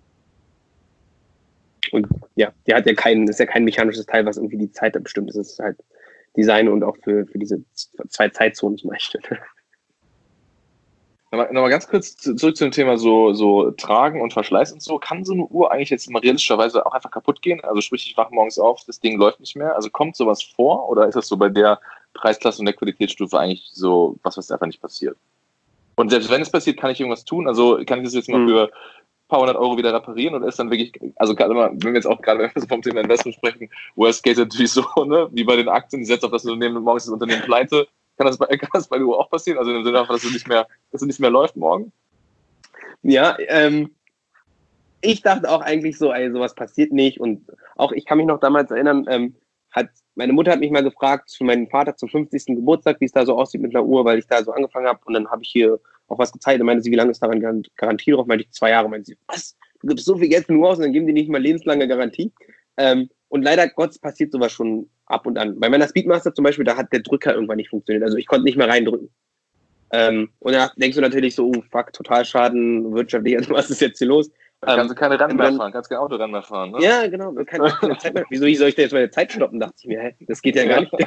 Und ja, die hat ja kein, ist ja kein mechanisches Teil, was irgendwie die Zeit bestimmt. Das ist halt Design und auch für, für diese zwei Zeitzonen zum Beispiel. Nochmal, nochmal ganz kurz zurück zu dem Thema so, so Tragen und Verschleiß und so. Kann so eine Uhr eigentlich jetzt mal realistischerweise auch einfach kaputt gehen? Also sprich, ich wache morgens auf, das Ding läuft nicht mehr. Also kommt sowas vor oder ist das so bei der Preisklasse und der Qualitätsstufe eigentlich so was, was einfach nicht passiert? Und selbst wenn es passiert, kann ich irgendwas tun? Also kann ich das jetzt mal für ein paar hundert Euro wieder reparieren oder ist dann wirklich, also gerade mal, wenn wir jetzt auch gerade wenn wir vom Thema Investment sprechen, Worst Case natürlich so, ne, wie bei den Aktien, die setzt auf das Unternehmen und morgen ist das Unternehmen pleite. Kann das, bei, kann das bei der Uhr auch passieren? Also im Sinne davon, dass es nicht mehr, dass es nicht mehr läuft morgen? Ja, ähm, ich dachte auch eigentlich so, ey, sowas passiert nicht. Und auch ich kann mich noch damals erinnern, ähm, hat meine Mutter hat mich mal gefragt für meinen Vater zum fünfzigsten Geburtstag, wie es da so aussieht mit einer Uhr, weil ich da so angefangen habe. Und dann habe ich hier auch was gezeigt und meinte sie, wie lange ist daran Garantie drauf? Meinte ich, zwei Jahre. Meinte sie, was? Du gibst so viel Geld für eine Uhr aus und dann geben die nicht mal lebenslange Garantie. Ähm, und leider Gottes passiert sowas schon ab und an. Bei meiner Speedmaster zum Beispiel, da hat der Drücker irgendwann nicht funktioniert. Also ich konnte nicht mehr reindrücken. Ähm, und da denkst du natürlich so, oh fuck, Totalschaden, wirtschaftlich, also was ist jetzt hier los? Da kannst du keine Rennen mehr dann, fahren, kannst kein Autorennen mehr fahren, ne? Ja, genau, keine, keine Zeit mehr. Wieso soll ich da jetzt meine Zeit stoppen, dachte ich mir, hä? Das geht ja gar nicht.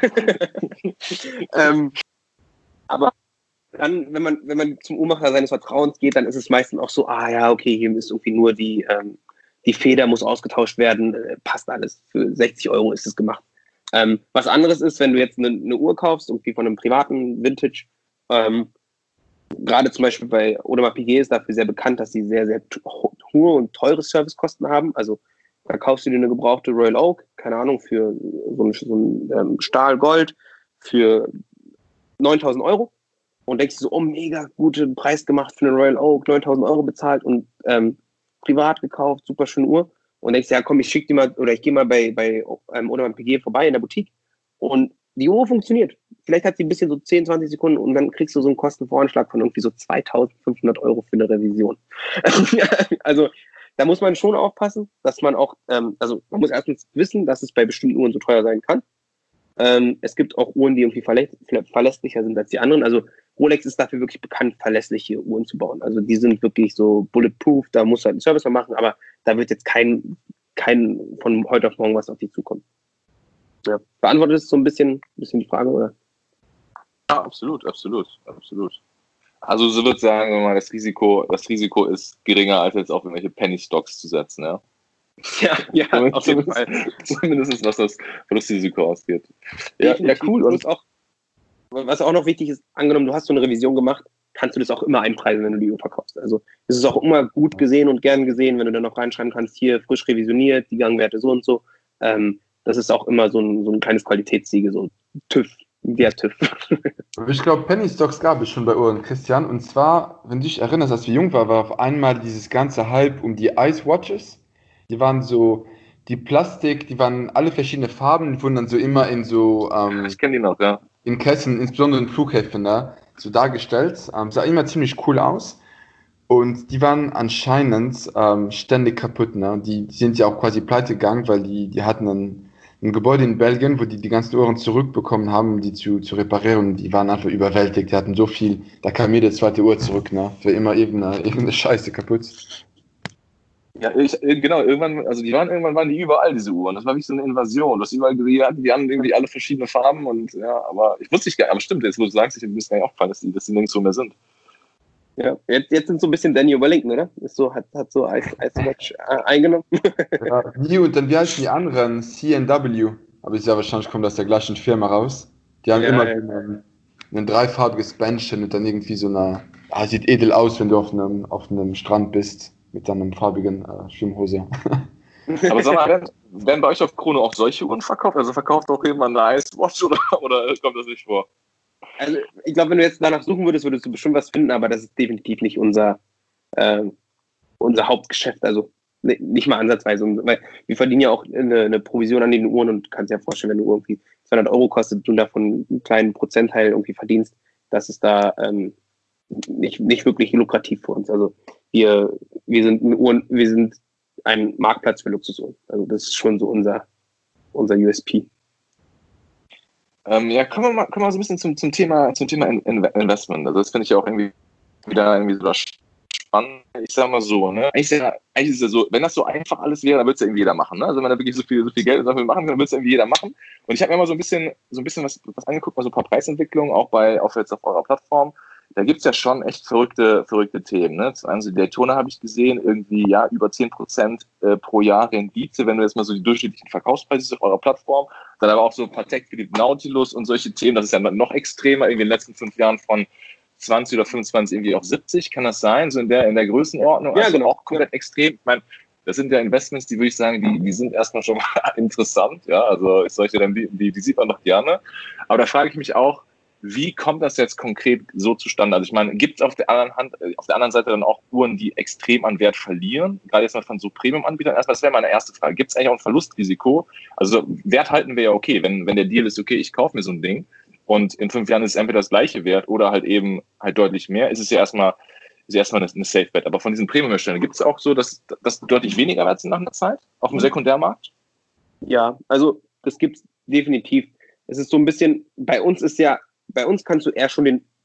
ähm, aber dann, wenn man, wenn man zum Uhrmacher seines Vertrauens geht, dann ist es meistens auch so, ah ja, okay, hier ist irgendwie nur die, ähm, die Feder muss ausgetauscht werden, äh, passt alles. Für sechzig Euro ist es gemacht. Ähm, was anderes ist, wenn du jetzt eine, eine Uhr kaufst, irgendwie von einem privaten Vintage, ähm, gerade zum Beispiel bei Audemars Piguet ist dafür sehr bekannt, dass sie sehr, sehr hohe und teure Servicekosten haben. Also da kaufst du dir eine gebrauchte Royal Oak, keine Ahnung, für so ein, so ein ähm, Stahl Gold für neuntausend Euro und denkst du so, oh, mega guten Preis gemacht für eine Royal Oak, neuntausend Euro bezahlt und ähm, privat gekauft, super schöne Uhr. Und denkst, ja komm, ich schick die mal, oder ich gehe mal bei, bei ähm, Audemars Piguet vorbei in der Boutique und die Uhr funktioniert. Vielleicht hat sie ein bisschen so zehn, zwanzig Sekunden und dann kriegst du so einen Kostenvoranschlag von irgendwie so zweitausendfünfhundert Euro für eine Revision. Also da muss man schon aufpassen, dass man auch, ähm, also man muss erstens wissen, dass es bei bestimmten Uhren so teuer sein kann. Ähm, es gibt auch Uhren, die irgendwie verlä- verlässlicher sind als die anderen. Also Rolex ist dafür wirklich bekannt, verlässliche Uhren zu bauen. Also die sind wirklich so bulletproof, da musst du halt einen Service mal machen, aber da wird jetzt kein, kein von heute auf morgen was auf dich zukommen. Ja. Beantwortet es so ein bisschen, bisschen die Frage, oder? Ja, absolut, absolut, absolut. Also so würde ich sagen, das Risiko, das Risiko ist geringer, als jetzt auf irgendwelche Penny-Stocks zu setzen, ja. Ja, ja, auf jeden Fall. Zumindest was das Verlustrisiko ausgeht. Ja, ja, cool. Und auch, was auch noch wichtig ist, angenommen, du hast so eine Revision gemacht, kannst du das auch immer einpreisen, wenn du die Uhr verkaufst. Also es ist auch immer gut gesehen und gern gesehen, wenn du dann noch reinschreiben kannst, hier frisch revisioniert, die Gangwerte so und so. Ähm, das ist auch immer so ein, so ein kleines Qualitätssiegel, so TÜV, der TÜV. Ich glaube, Penny Stocks gab es schon bei Uhren, Christian. Und zwar, wenn du dich erinnerst, als wir jung waren, war auf einmal dieses ganze Hype um die Ice Watches. Die waren so, die Plastik, die waren alle verschiedene Farben, die wurden dann so immer in so, ähm, ich kenne die noch, ja. in Kästen, insbesondere in Flughäfen, da, so dargestellt. Ähm, sah immer ziemlich cool aus. Und die waren anscheinend ähm, ständig kaputt. Ne? Die, die sind ja auch quasi pleite gegangen, weil die, die hatten ein, ein Gebäude in Belgien, wo die die ganzen Uhren zurückbekommen haben, um die zu, zu reparieren. Die waren einfach überwältigt. Die hatten so viel, da kam jede zweite Uhr zurück. Ne? Es war immer irgendeine, irgendeine Scheiße kaputt. Ja, ich, genau, irgendwann, also die waren irgendwann waren die überall, diese Uhren. Das war wie so eine Invasion. Das überall gesehen, die haben irgendwie alle verschiedene Farben und ja, aber ich wusste nicht gar nicht, aber stimmt, jetzt wo du sagst, ich muss gar nicht aufgefallen, dass die, dass die nirgendwo mehr sind. Ja, jetzt, jetzt sind so ein bisschen Daniel Wellington, oder? Ist so, hat, hat so Ice, Ice Watch äh, eingenommen. Ja, die und dann, wie heißen die anderen? C N W. Aber ist ja wahrscheinlich, kommt aus der gleichen Firma raus. Die haben Ja, immer ja. ein, ein dreifarbiges Bändchen und dann irgendwie so eine, ah, sieht edel aus, wenn du auf einem, auf einem Strand bist mit deinem farbigen äh, Schwimmhose. Aber sag mal, werden, werden bei euch auf Chrono auch solche Uhren verkauft? Also verkauft auch jemand eine Ice Watch oder, oder kommt das nicht vor? Also ich glaube, wenn du jetzt danach suchen würdest, würdest du bestimmt was finden, aber das ist definitiv nicht unser, äh, unser Hauptgeschäft. Also ne, nicht mal ansatzweise. Weil wir verdienen ja auch eine, eine Provision an den Uhren und kannst dir ja vorstellen, wenn du irgendwie zweihundert Euro kostet und davon einen kleinen Prozentteil irgendwie verdienst, das ist da ähm, nicht, nicht wirklich lukrativ für uns. Also wir, wir sind ein Uhren, wir sind ein Marktplatz für Luxusuhren. Also das ist schon so unser, unser U S P. Ähm, ja, kommen wir mal, kommen wir mal so ein bisschen zum, zum Thema, zum Thema Investment. Also das finde ich ja auch irgendwie wieder irgendwie so spannend. Ich sag mal so, ne? Eigentlich ist, ja, eigentlich ist ja so, wenn das so einfach alles wäre, dann würde es ja irgendwie jeder machen. Ne? Also wenn da wirklich so viel, so viel Geld dafür machen kann, dann würde es ja irgendwie jeder machen. Und ich habe mir mal so ein bisschen, so ein bisschen was, was angeguckt, mal so ein paar Preisentwicklungen, auch bei, auch jetzt auf eurer Plattform. Da gibt es ja schon echt verrückte, verrückte Themen. Ne? Also die Daytona habe ich gesehen, irgendwie ja über zehn Prozent äh, pro Jahr Rendite, wenn du jetzt mal so die durchschnittlichen Verkaufspreise siehst auf eurer Plattform. Dann aber auch so Patek Philippe Nautilus und solche Themen. Das ist ja noch extremer, irgendwie in den letzten fünf Jahren von zwanzig oder fünfundzwanzig irgendwie auf siebzig. Kann das sein? So in der, in der Größenordnung? Ja, also genau. Auch komplett extrem. Ich meine, das sind ja Investments, die würde ich sagen, die, die sind erstmal schon mal interessant. Ja, also solche dann, die, die, die sieht man doch gerne. Aber da frage ich mich auch, wie kommt das jetzt konkret so zustande? Also ich meine, gibt es auf der anderen Hand, auf der anderen Seite dann auch Uhren, die extrem an Wert verlieren? Gerade jetzt mal von so Premium-Anbietern. Erstmal, das wäre meine erste Frage. Gibt es eigentlich auch ein Verlustrisiko? Also Wert halten wir ja okay, wenn, wenn der Deal ist, okay, ich kaufe mir so ein Ding und in fünf Jahren ist es entweder das gleiche Wert oder halt eben halt deutlich mehr, ist es ja erstmal, ist ja erstmal eine Safe-Bet. Aber von diesen Premium-Herstellern gibt es auch so, dass, dass deutlich weniger wert sind nach einer Zeit auf dem Sekundärmarkt? Ja, also das gibt's definitiv. Es ist so ein bisschen, bei uns ist ja, bei uns kannst du eher schon den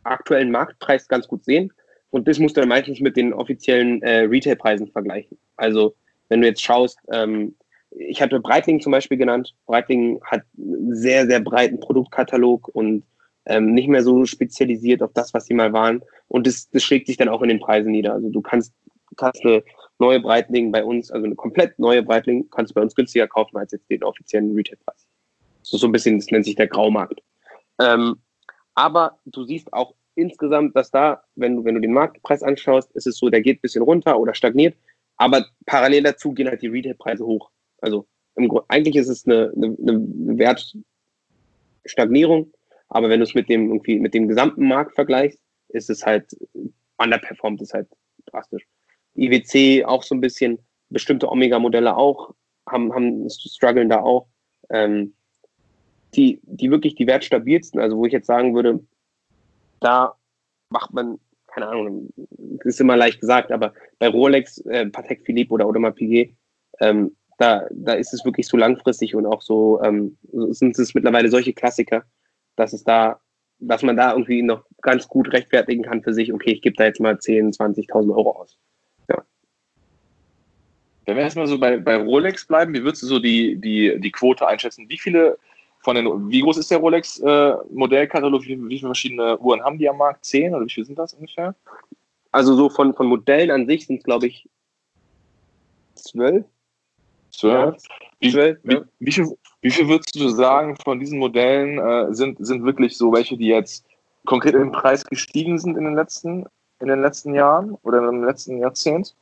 aktuellen Marktpreis ganz gut sehen. Und das musst du dann meistens mit den offiziellen äh, Retailpreisen vergleichen. Also wenn du jetzt schaust, ähm, ich hatte Breitling zum Beispiel genannt. Breitling hat einen sehr, sehr breiten Produktkatalog und ähm, nicht mehr so spezialisiert auf das, was sie mal waren. Und das, das schlägt sich dann auch in den Preisen nieder. Also du kannst, du kannst eine neue Breitling bei uns, also eine komplett neue Breitling, kannst du bei uns günstiger kaufen als jetzt den offiziellen Retailpreis. Das ist so ein bisschen, das nennt sich der Graumarkt. Ähm, aber du siehst auch insgesamt, dass da, wenn du, wenn du den Marktpreis anschaust, ist es so, der geht ein bisschen runter oder stagniert, aber parallel dazu gehen halt die Retailpreise hoch. Also im Grunde, eigentlich ist es eine, eine, eine Wertstagnierung, aber wenn du es mit dem irgendwie mit dem gesamten Markt vergleichst, ist es halt underperformt, ist halt drastisch. I W C auch so ein bisschen, bestimmte Omega-Modelle auch, haben, haben strugglen da auch. Ähm, die, die wirklich die wertstabilsten, also wo ich jetzt sagen würde, da macht man, keine Ahnung, das ist immer leicht gesagt, aber bei Rolex, äh, Patek Philippe oder Audemars Piguet, ähm, da, da ist es wirklich so langfristig und auch so, ähm, sind es mittlerweile solche Klassiker, dass es da, dass man da irgendwie noch ganz gut rechtfertigen kann für sich, okay, ich gebe da jetzt mal zehntausend, zwanzigtausend Euro aus. Ja. Wenn wir erstmal so bei, bei Rolex bleiben, wie würdest du so die, die, die Quote einschätzen? Wie viele von den, wie groß ist der Rolex-Modellkatalog? Äh, wie, wie viele verschiedene Uhren haben die am Markt? Zehn oder wie viele sind das ungefähr? Also so von, von Modellen an sich sind es, glaube ich, zwölf. Zwölf? Ja. Wie, zwölf wie, ja. wie, viel, wie viel würdest du sagen von diesen Modellen äh, sind, sind wirklich so welche, die jetzt konkret im Preis gestiegen sind in den letzten, in den letzten Jahren oder im letzten Jahrzehnt?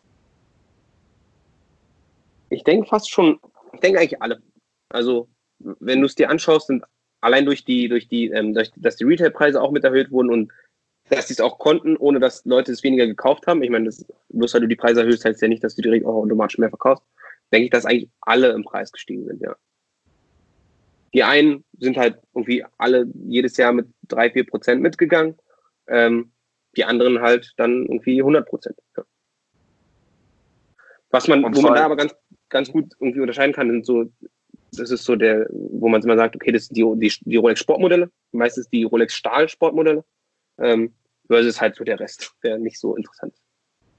Ich denke fast schon, ich denke eigentlich alle. Also wenn du es dir anschaust, sind allein durch die, durch die, ähm, durch, dass die Retailpreise auch mit erhöht wurden und dass sie es auch konnten, ohne dass Leute es weniger gekauft haben. Ich meine, das, bloß weil du die Preise erhöhst, heißt ja nicht, dass du direkt auch automatisch mehr verkaufst. Denke ich, dass eigentlich alle im Preis gestiegen sind, ja. Die einen sind halt irgendwie alle jedes Jahr mit drei, vier Prozent mitgegangen. Ähm, die anderen halt dann irgendwie hundert Prozent. Ja. Was man, wo man da aber ganz, ganz gut irgendwie unterscheiden kann, sind so, das ist so der, wo man immer sagt, okay, das sind die, die, die Rolex Sportmodelle, meistens die Rolex Stahl Sportmodelle, ähm, versus halt so der Rest, der nicht so interessant ist.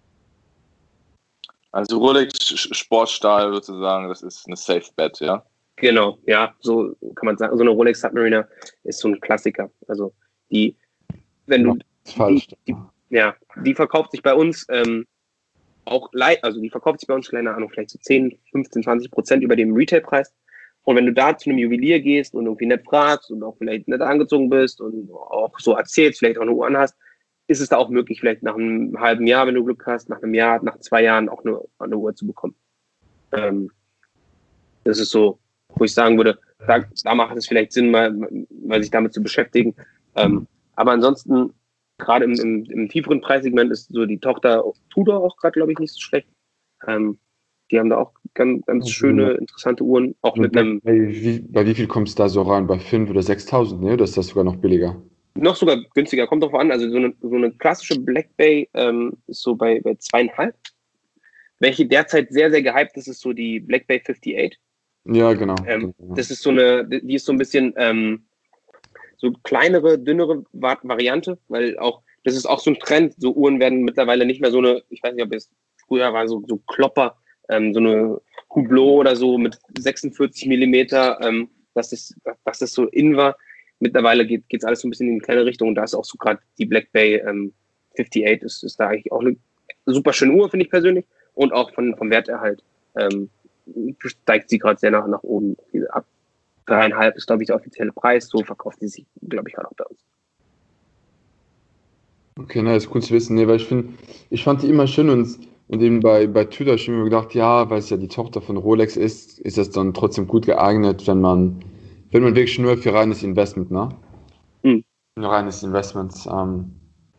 Also Rolex Sportstahl sozusagen, das ist eine Safe Bet, ja? Genau, ja, so kann man sagen. So eine Rolex Submariner ist so ein Klassiker. Also die, wenn du, ja, falsch. Die, die, ja, die verkauft sich bei uns ähm, auch, also die verkauft sich bei uns, keine Ahnung, vielleicht so zehn, fünfzehn, zwanzig Prozent über dem Retailpreis. Und wenn du da zu einem Juwelier gehst und irgendwie nett fragst und auch vielleicht nett angezogen bist und auch so erzählst, vielleicht auch eine Uhr anhast, ist es da auch möglich, vielleicht nach einem halben Jahr, wenn du Glück hast, nach einem Jahr, nach zwei Jahren auch eine, eine Uhr zu bekommen. Ähm, das ist so, wo ich sagen würde, da, da macht es vielleicht Sinn, mal, mal sich damit zu beschäftigen. Ähm, aber ansonsten, gerade im, im, im tieferen Preissegment ist so die Tochter Tudor auch gerade, glaube ich, nicht so schlecht. Ähm, die haben da auch ganz, ganz okay. schöne, interessante Uhren. Auch und mit bei, einem. Wie, bei wie viel kommst du da so rein? Bei fünftausend oder sechstausend, ne? Oder ist das sogar noch billiger? Noch sogar günstiger, kommt drauf an. Also so eine, so eine klassische Black Bay ähm, ist so bei, bei zweieinhalb. Welche derzeit sehr, sehr gehypt ist, ist so die Black Bay achtundfünfzig. Ja, genau. Ähm, genau. Das ist so eine, die ist so ein bisschen ähm, so kleinere, dünnere Variante, weil auch, das ist auch so ein Trend. So Uhren werden mittlerweile nicht mehr so eine, ich weiß nicht, ob es früher war, so, so Klopper, ähm, so eine Hublot oder so mit sechsundvierzig Millimeter, ähm, dass das, dass das so in war. Mittlerweile geht es alles so ein bisschen in eine kleine Richtung und da ist auch so gerade die Black Bay ähm, achtundfünfzig ist, ist da eigentlich auch eine super schöne Uhr, finde ich persönlich, und auch von, vom Werterhalt ähm, steigt sie gerade sehr nach, nach oben. Ab dreieinhalb ist, glaube ich, der offizielle Preis, so verkauft sie sich, glaube ich, gerade auch bei uns. Okay, na, ist gut zu wissen, nee, weil ich finde, ich fand die immer schön und, und eben bei, bei Tudor habe ich mir gedacht, ja, weil es ja die Tochter von Rolex ist, ist das dann trotzdem gut geeignet, wenn man Wenn man wirklich nur für reines Investment, ne? Hm. Nur reines Investment. Ähm.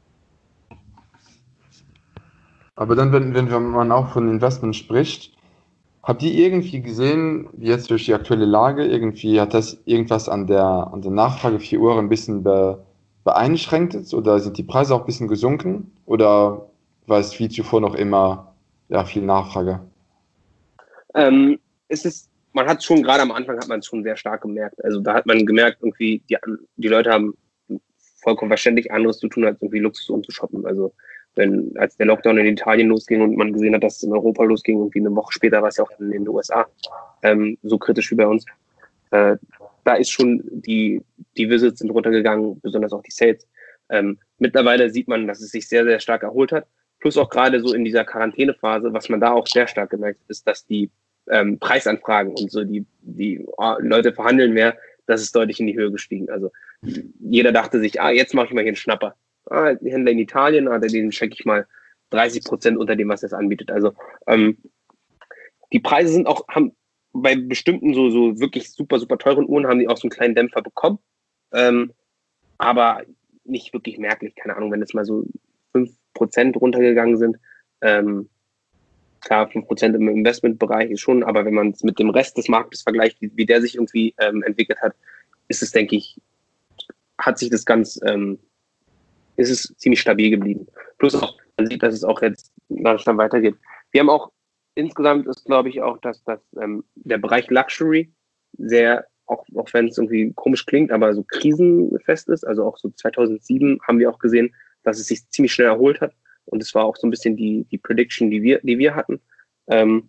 Aber dann, wenn, wenn man auch von Investment spricht, habt ihr irgendwie gesehen, jetzt durch die aktuelle Lage, irgendwie hat das irgendwas an der, an der Nachfrage für Uhren ein bisschen be, beeinschränkt oder sind die Preise auch ein bisschen gesunken? Oder war es wie zuvor noch immer ja, viel Nachfrage? Ähm, es ist Man hat schon, gerade am Anfang hat man es schon sehr stark gemerkt. Also da hat man gemerkt, irgendwie, die, die Leute haben vollkommen verständlich, anderes zu tun, als irgendwie Luxus umzushoppen. Also wenn, als der Lockdown in Italien losging und man gesehen hat, dass es in Europa losging, irgendwie eine Woche später war es ja auch in den U S A ähm, so kritisch wie bei uns. Äh, da ist schon die, die Visits sind runtergegangen, besonders auch die Sales. Ähm, mittlerweile sieht man, dass es sich sehr, sehr stark erholt hat. Plus auch gerade so in dieser Quarantänephase, was man da auch sehr stark gemerkt hat, ist, dass die ähm, Preisanfragen und so die, die oh, Leute verhandeln mehr, das ist deutlich in die Höhe gestiegen. Also jeder dachte sich, ah, jetzt mache ich mal hier einen Schnapper. Ah, die Händler in Italien, ah, den checke ich mal dreißig Prozent unter dem, was das anbietet. Also ähm, die Preise sind auch, haben bei bestimmten so, so wirklich super, super teuren Uhren haben die auch so einen kleinen Dämpfer bekommen. Ähm, aber nicht wirklich merklich. Keine Ahnung, wenn jetzt mal so fünf Prozent runtergegangen sind. Ähm, klar, fünf Prozent im Investmentbereich ist schon, aber wenn man es mit dem Rest des Marktes vergleicht, wie, wie der sich irgendwie ähm, entwickelt hat, ist es, denke ich, hat sich das ganz, ähm, ist es ziemlich stabil geblieben. Plus auch, man sieht, dass es auch jetzt langsam weitergeht. Wir haben auch, insgesamt ist, glaube ich, auch, dass, dass ähm, der Bereich Luxury sehr, auch, auch wenn es irgendwie komisch klingt, aber so krisenfest ist. Also auch so zweitausendsieben haben wir auch gesehen, dass es sich ziemlich schnell erholt hat. Und es war auch so ein bisschen die, die Prediction, die wir, die wir hatten. Ähm,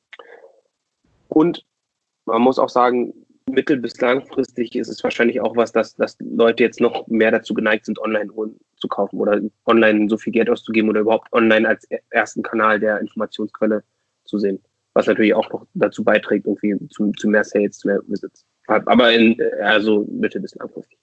und man muss auch sagen, mittel- bis langfristig ist es wahrscheinlich auch was, dass, dass Leute jetzt noch mehr dazu geneigt sind, Online-Uhren zu kaufen oder online so viel Geld auszugeben oder überhaupt online als ersten Kanal der Informationsquelle zu sehen. Was natürlich auch noch dazu beiträgt, irgendwie zu, zu mehr Sales, zu mehr Visits. Aber in, also mittel- bis langfristig.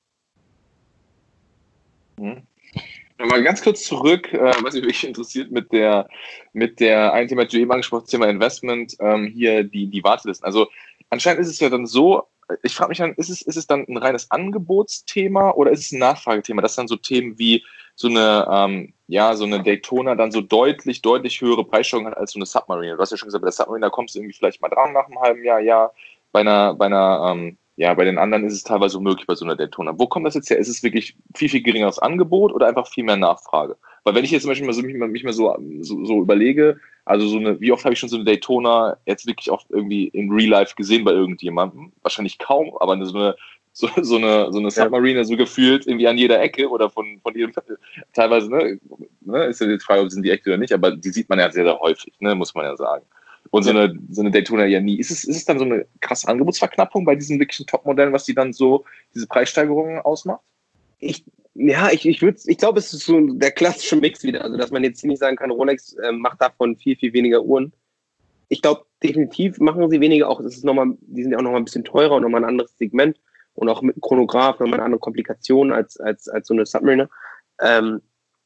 Mhm. Mal ganz kurz zurück, äh, was mich interessiert mit der, mit der, ein Thema, das du eben angesprochen hast, Thema Investment, ähm, hier die, die Wartelisten. Also anscheinend ist es ja dann so, ich frage mich dann, ist es, ist es dann ein reines Angebotsthema oder ist es ein Nachfragethema, dass dann so Themen wie so eine, ähm, ja, so eine Daytona dann so deutlich, deutlich höhere Preissteigerung hat als so eine Submariner. Du hast ja schon gesagt, bei der Submariner kommst du irgendwie vielleicht mal dran nach einem halben Jahr, ja, bei einer, bei einer, ähm, ja, bei den anderen ist es teilweise unmöglich bei so einer Daytona. Wo kommt das jetzt her? Ist es wirklich viel, viel geringeres Angebot oder einfach viel mehr Nachfrage? Weil wenn ich jetzt zum Beispiel mal so, mich, mich mal so, so, so überlege, also so eine, wie oft habe ich schon so eine Daytona jetzt wirklich auch irgendwie in Real Life gesehen bei irgendjemandem? Wahrscheinlich kaum, aber so eine, so, so eine, so eine Submariner so gefühlt irgendwie an jeder Ecke oder von, von jedem, teilweise, ne, ne, ist ja die Frage, ob es in die Ecke oder nicht, aber die sieht man ja sehr, sehr häufig, ne, muss man ja sagen. Und so eine, so eine Daytona ja nie. Ist es, ist es dann so eine krasse Angebotsverknappung bei diesen wirklichen Top-Modellen, was die dann so, diese Preissteigerungen ausmacht? Ich, ja, ich, ich würde, ich glaube, es ist so der klassische Mix wieder. Also, dass man jetzt hier nicht sagen kann, Rolex äh, macht davon viel, viel weniger Uhren. Ich glaube, definitiv machen sie weniger. Auch, es ist nochmal, die sind ja auch nochmal ein bisschen teurer und nochmal ein anderes Segment und auch mit Chronograph nochmal eine andere Komplikation als, als, als so eine Submariner. Ähm,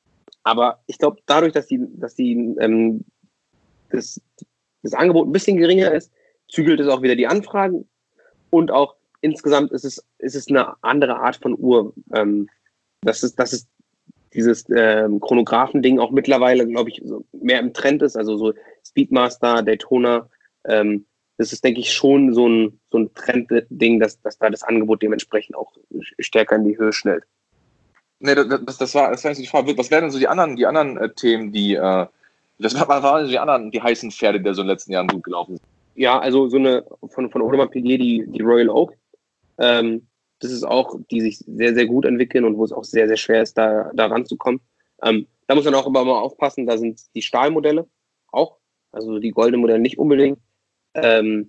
aber ich glaube, dadurch, dass die, dass die, ähm, das, das Angebot ein bisschen geringer ist, zügelt es auch wieder die Anfragen und auch insgesamt ist es, ist es eine andere Art von Uhr. Ähm, das ist, das ist dieses ähm, Chronographen-Ding auch mittlerweile, glaube ich, so mehr im Trend ist, also so Speedmaster, Daytona, ähm, das ist, denke ich, schon so ein, so ein Trend-Ding, dass, dass da das Angebot dementsprechend auch stärker in die Höhe schnellt. Nee, das, das war, das war jetzt die Frage. Was wären denn so die anderen, die anderen äh, Themen, die, äh, das waren die anderen, die heißen Pferde, die so in den letzten Jahren gut gelaufen sind? Ja, also so eine von, von Audemars Piguet, die, die Royal Oak, ähm, das ist auch, die sich sehr, sehr gut entwickeln und wo es auch sehr, sehr schwer ist, da, da ranzukommen. Ähm, da muss man auch immer mal aufpassen, da sind die Stahlmodelle auch, also die goldenen Modelle nicht unbedingt. Ähm,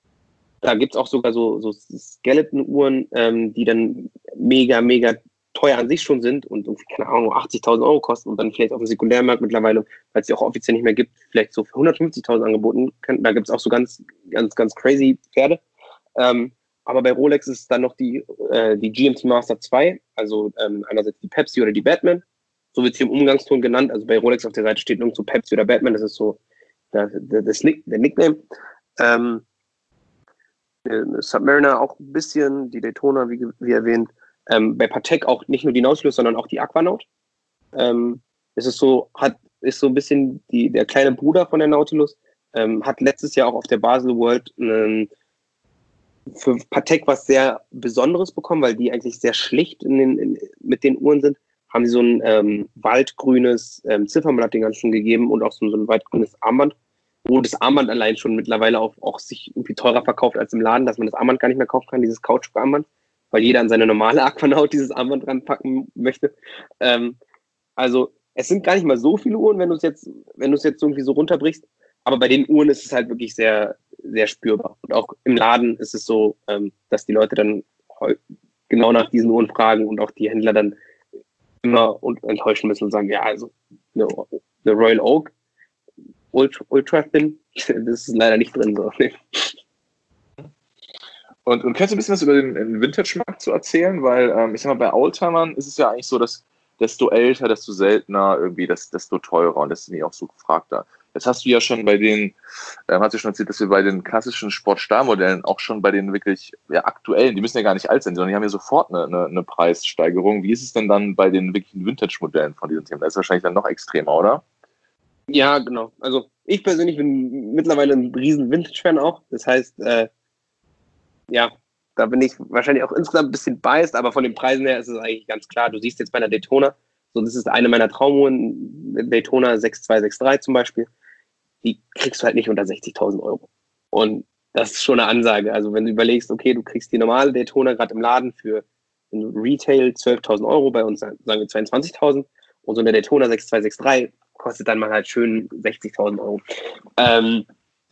da gibt's auch sogar so, so Skeleton-Uhren, ähm, die dann mega, mega teuer an sich schon sind und keine Ahnung, achtzigtausend Euro kosten und dann vielleicht auf dem Sekundärmarkt mittlerweile, weil es die auch offiziell nicht mehr gibt, vielleicht so für hundertfünfzigtausend angeboten. Da gibt's auch so ganz, ganz, ganz crazy Pferde. Ähm, aber bei Rolex ist es dann noch die, äh, die G M T Master zwei, also ähm, einerseits die Pepsi oder die Batman. So wird sie im Umgangston genannt. Also bei Rolex auf der Seite steht nirgendwo Pepsi oder Batman, das ist so der, der, das Nick, der Nickname. Ähm, Submariner auch ein bisschen, die Daytona, wie, wie erwähnt. Ähm, bei Patek auch nicht nur die Nautilus, sondern auch die Aquanaut. Ähm, es ist so, hat, ist so ein bisschen die, der kleine Bruder von der Nautilus, ähm, hat letztes Jahr auch auf der Basel World ähm, für Patek was sehr Besonderes bekommen, weil die eigentlich sehr schlicht in den, in, mit den Uhren sind. Haben sie so ein ähm, waldgrünes ähm, Zifferblatt den ganzen gegeben und auch so, so ein waldgrünes Armband, wo das Armband allein schon mittlerweile auch, auch sich irgendwie teurer verkauft als im Laden, dass man das Armband gar nicht mehr kaufen kann, dieses Kautschukarmband. weil jeder an seine normale Aquanaut dieses Armband ranpacken möchte. Ähm, also es sind gar nicht mal so viele Uhren, wenn du es jetzt, wenn du es jetzt irgendwie so runterbrichst. Aber bei den Uhren ist es halt wirklich sehr, sehr spürbar. Und auch im Laden ist es so, ähm, dass die Leute dann genau nach diesen Uhren fragen und auch die Händler dann immer enttäuschen müssen und sagen, ja, also eine, eine Royal Oak Ultra, Ultra Thin, das ist leider nicht drin. So. Und, und kannst du ein bisschen was über den, den Vintage-Markt zu erzählen? Weil ähm, ich sag mal, bei Oldtimern ist es ja eigentlich so, dass desto älter, desto seltener irgendwie, das, desto teurer und deswegen auch so gefragter. Jetzt hast du ja schon bei den, ähm, hast du schon erzählt, dass wir bei den klassischen Sportstar-Modellen auch schon bei den wirklich ja, aktuellen, die müssen ja gar nicht alt sein, sondern die haben ja sofort eine, eine, eine Preissteigerung. Wie ist es denn dann bei den wirklichen Vintage-Modellen von diesen Themen? Das ist wahrscheinlich dann noch extremer, oder? Ja, genau. Also ich persönlich bin mittlerweile ein riesen Vintage-Fan auch. Das heißt, äh, ja, da bin ich wahrscheinlich auch insgesamt ein bisschen biased, aber von den Preisen her ist es eigentlich ganz klar. Du siehst jetzt bei einer Daytona, so das ist eine meiner Traumuhren, Daytona sechs zwei sechs drei zum Beispiel, die kriegst du halt nicht unter sechzigtausend Euro. Und das ist schon eine Ansage. Also wenn du überlegst, okay, du kriegst die normale Daytona gerade im Laden für Retail zwölftausend Euro, bei uns sagen wir zweiundzwanzigtausend und so eine Daytona sechs zwei sechs drei kostet dann mal halt schön sechzigtausend Euro. Ähm,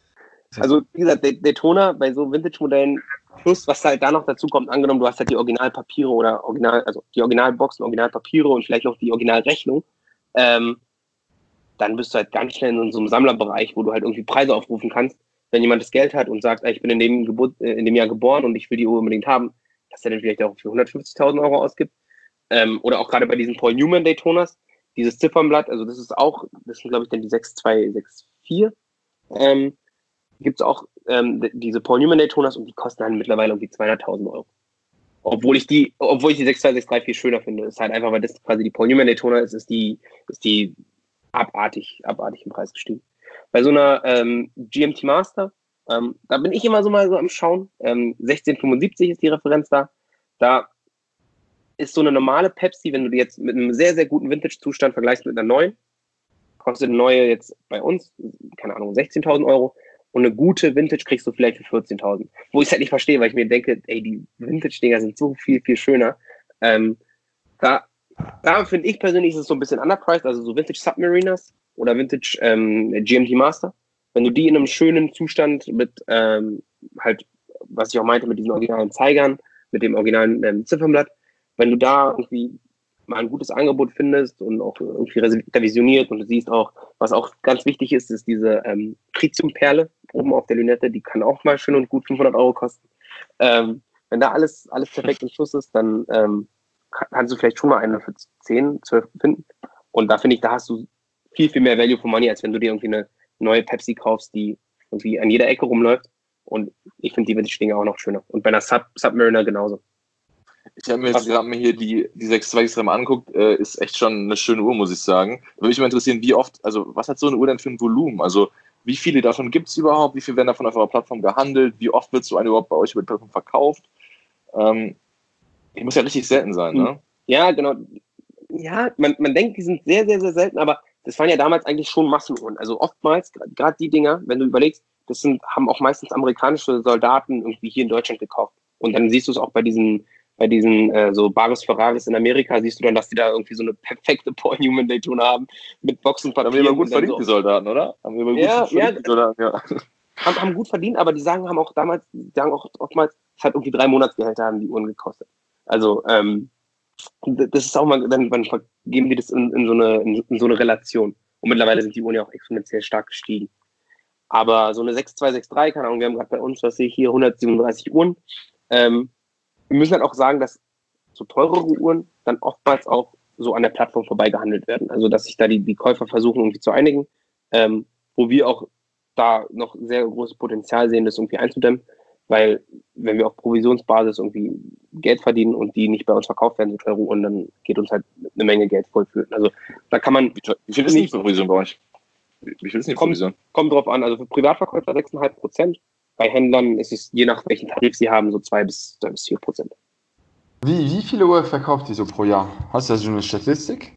also wie gesagt, Daytona bei so Vintage-Modellen plus, was halt da noch dazu kommt, angenommen, du hast halt die Originalpapiere oder Original, also die Originalboxen, Originalpapiere und vielleicht noch die Originalrechnung, ähm, dann bist du halt ganz schnell in so einem Sammlerbereich, wo du halt irgendwie Preise aufrufen kannst. Wenn jemand das Geld hat und sagt, ich bin in dem, Geburt, äh, in dem Jahr geboren und ich will die Uhr unbedingt haben, dass er dann vielleicht auch für hundertfünfzigtausend Euro ausgibt. Ähm, oder auch gerade bei diesen Paul Newman Daytonas, dieses Ziffernblatt, also das ist auch, das sind glaube ich dann die sechs zwei sechs vier, ähm, gibt es auch ähm, diese Paul Newman Daytonas und die kosten dann mittlerweile irgendwie zweihunderttausend Euro. Obwohl ich die, obwohl ich die sechs zwei sechs drei viel schöner finde. Das ist halt einfach, weil das quasi die Paul Newman Daytona ist, ist die, ist die abartig, abartig im Preis gestiegen. Bei so einer ähm, G M T Master, ähm, da bin ich immer so mal so am Schauen. Ähm, sechzehn fünfundsiebzig ist die Referenz da. Da ist so eine normale Pepsi, wenn du die jetzt mit einem sehr, sehr guten Vintage-Zustand vergleichst mit einer neuen, kostet eine neue jetzt bei uns, keine Ahnung, sechzehntausend Euro. Und eine gute Vintage kriegst du vielleicht für vierzehntausend. Wo ich es halt nicht verstehe, weil ich mir denke, ey, die Vintage-Dinger sind so viel, viel schöner. Ähm, da da finde ich persönlich, ist es so ein bisschen underpriced, also so Vintage Submariners oder Vintage ähm, G M T Master. Wenn du die in einem schönen Zustand mit ähm, halt, was ich auch meinte, mit diesen originalen Zeigern, mit dem originalen ähm, Ziffernblatt, wenn du da irgendwie mal ein gutes Angebot findest und auch irgendwie revisioniert und du siehst auch, was auch ganz wichtig ist, ist diese ähm, Tritiumperle oben auf der Lünette, die kann auch mal schön und gut fünfhundert Euro kosten. Ähm, wenn da alles, alles perfekt im Schuss ist, dann ähm, kannst du vielleicht schon mal eine für zehn, zwölf finden. Und da finde ich, da hast du viel, viel mehr Value for Money, als wenn du dir irgendwie eine neue Pepsi kaufst, die irgendwie an jeder Ecke rumläuft. Und ich finde die Vintage-Dinge auch noch schöner. Und bei einer Sub Submariner genauso. Ich habe mir jetzt gerade mal hier die, die sechs zwei sechs drei mal angeguckt, äh, ist echt schon eine schöne Uhr, muss ich sagen. Würde mich mal interessieren, wie oft, also was hat so eine Uhr denn für ein Volumen? Also wie viele davon gibt es überhaupt? Wie viel werden davon auf eurer Plattform gehandelt? Wie oft wird so eine überhaupt bei euch über die Plattform verkauft? Ähm, die muss ja richtig selten sein, ne? Ja, genau. Ja, man, man denkt, die sind sehr, sehr, sehr selten, aber das waren ja damals eigentlich schon Massenuhren. Also oftmals, gerade die Dinger, wenn du überlegst, das sind, haben auch meistens amerikanische Soldaten irgendwie hier in Deutschland gekauft. Und dann siehst du es auch bei diesen, bei diesen äh, so Baris Ferraris in Amerika, siehst du dann, dass die da irgendwie so eine perfekte Paul Newman Daytona haben mit Boxenpapier. Haben wir aber gut verdient, so. Die Soldaten, oder? Haben wir aber gut ja, verdient, ja, die Soldaten, ja. Haben, haben gut verdient, aber die sagen, haben auch damals, die sagen auch oftmals, es hat irgendwie drei Monatsgehälter haben die Uhren gekostet. Also, ähm, das ist auch mal, dann, dann geben die das in, in, so eine, in, in so eine Relation. Und mittlerweile sind die Uhren ja auch exponentiell stark gestiegen. Aber so eine sechs zwei sechs drei, keine Ahnung, wir haben gerade bei uns, was sehe ich hier, hundertsiebenunddreißig Uhren. Ähm, wir müssen halt auch sagen, dass so teurere Uhren dann oftmals auch so an der Plattform vorbei gehandelt werden. Also, dass sich da die, die Käufer versuchen, irgendwie zu einigen, ähm, wo wir auch da noch sehr großes Potenzial sehen, das irgendwie einzudämmen. Weil wenn wir auf Provisionsbasis irgendwie Geld verdienen und die nicht bei uns verkauft werden, so teure Uhren, dann geht uns halt eine Menge Geld vollführen. Also da kann man... Wie viel ist die Provision bei euch? Wie viel ist die Provision? Kommt, kommt drauf an. Also für Privatverkäufer sechs Komma fünf Prozent. Bei Händlern ist es je nach welchen Tarif sie haben, so zwei bis vier Prozent. Wie, wie viele Uhr verkauft ihr so pro Jahr? Hast du da so eine Statistik?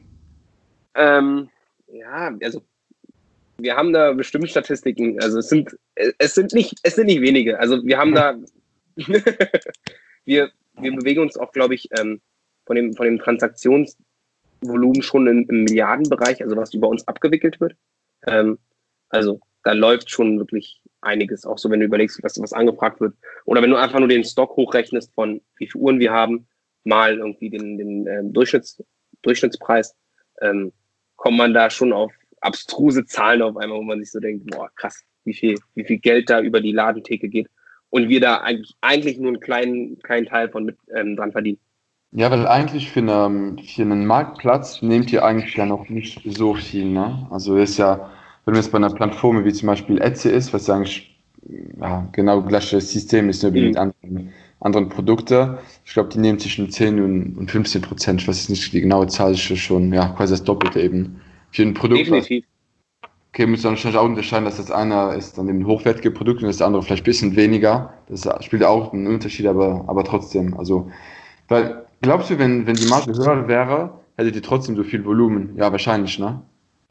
Ähm, ja, also wir haben da bestimmt Statistiken. Also es sind es sind nicht es sind nicht wenige. Also wir haben da wir wir, wir bewegen uns auch, glaube ich, ähm, von dem, von dem Transaktionsvolumen schon im, im Milliardenbereich, also was über uns abgewickelt wird. Ähm, also da läuft schon wirklich einiges, auch so wenn du überlegst, was, was angefragt wird. Oder wenn du einfach nur den Stock hochrechnest von wie viele Uhren wir haben, mal irgendwie den, den ähm, Durchschnitts, Durchschnittspreis, ähm, kommt man da schon auf abstruse Zahlen auf einmal, wo man sich so denkt, boah, krass, wie viel, wie viel Geld da über die Ladentheke geht. Und wir da eigentlich, eigentlich nur einen kleinen, kleinen Teil von mit ähm, dran verdienen. Ja, weil eigentlich für, eine, für einen Marktplatz nehmt ihr eigentlich ja noch nicht so viel, ne? Also ist ja, wenn man jetzt bei einer Plattform wie zum Beispiel Etsy ist, was ja eigentlich ja, genau gleiches System ist, nur mit Mhm. anderen, anderen Produkten. Ich glaube, die nehmen zwischen zehn und, und fünfzehn Prozent. Ich weiß jetzt nicht, die genaue Zahl ist schon ja, quasi das Doppelte eben. Für ein Produkt, was Definitiv. okay, muss dann wahrscheinlich auch unterscheiden, dass das eine ist dann ein hochwertiges Produkt und das andere vielleicht ein bisschen weniger. Das spielt auch einen Unterschied, aber, aber trotzdem. Also, weil, glaubst du, wenn, wenn die Marge höher wäre, hättet ihr trotzdem so viel Volumen? Ja, wahrscheinlich, ne?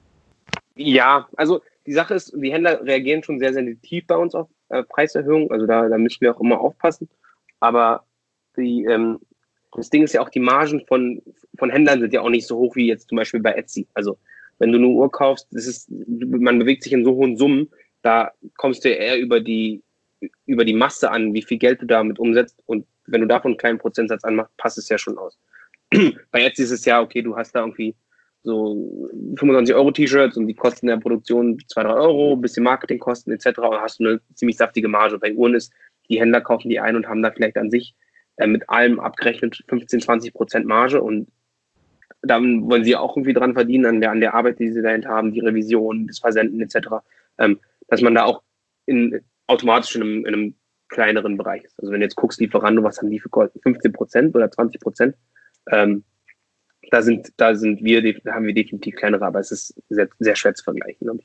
Ja, also die Sache ist, die Händler reagieren schon sehr sensitiv bei uns auf äh, Preiserhöhungen. Also da, da müssen wir auch immer aufpassen. Aber die, ähm, das Ding ist ja auch, die Margen von, von Händlern sind ja auch nicht so hoch wie jetzt zum Beispiel bei Etsy. Also wenn du eine Uhr kaufst, das ist, man bewegt sich in so hohen Summen, da kommst du ja eher über die, über die Masse an, wie viel Geld du damit umsetzt. Und wenn du davon einen kleinen Prozentsatz anmachst, passt es ja schon aus. Bei Etsy ist es ja, okay, du hast da irgendwie so fünfundzwanzig Euro T-Shirts und die kosten in der Produktion zwei, drei Euro, ein bisschen Marketingkosten et cetera. Und hast du eine ziemlich saftige Marge. Bei Uhren ist, die Händler kaufen die ein und haben da vielleicht an sich äh, mit allem abgerechnet fünfzehn, zwanzig Prozent Marge und dann wollen sie auch irgendwie dran verdienen an der, an der Arbeit, die sie dahinter haben, die Revision, das Versenden et cetera. Ähm, dass man da auch in, automatisch in einem, in einem kleineren Bereich ist. Also wenn du jetzt guckst, Lieferando, was haben die für Kosten? fünfzehn Prozent oder zwanzig Prozent? Ähm, da sind, da sind wir, da haben wir definitiv kleinere, aber es ist sehr, sehr schwer zu vergleichen. Ne?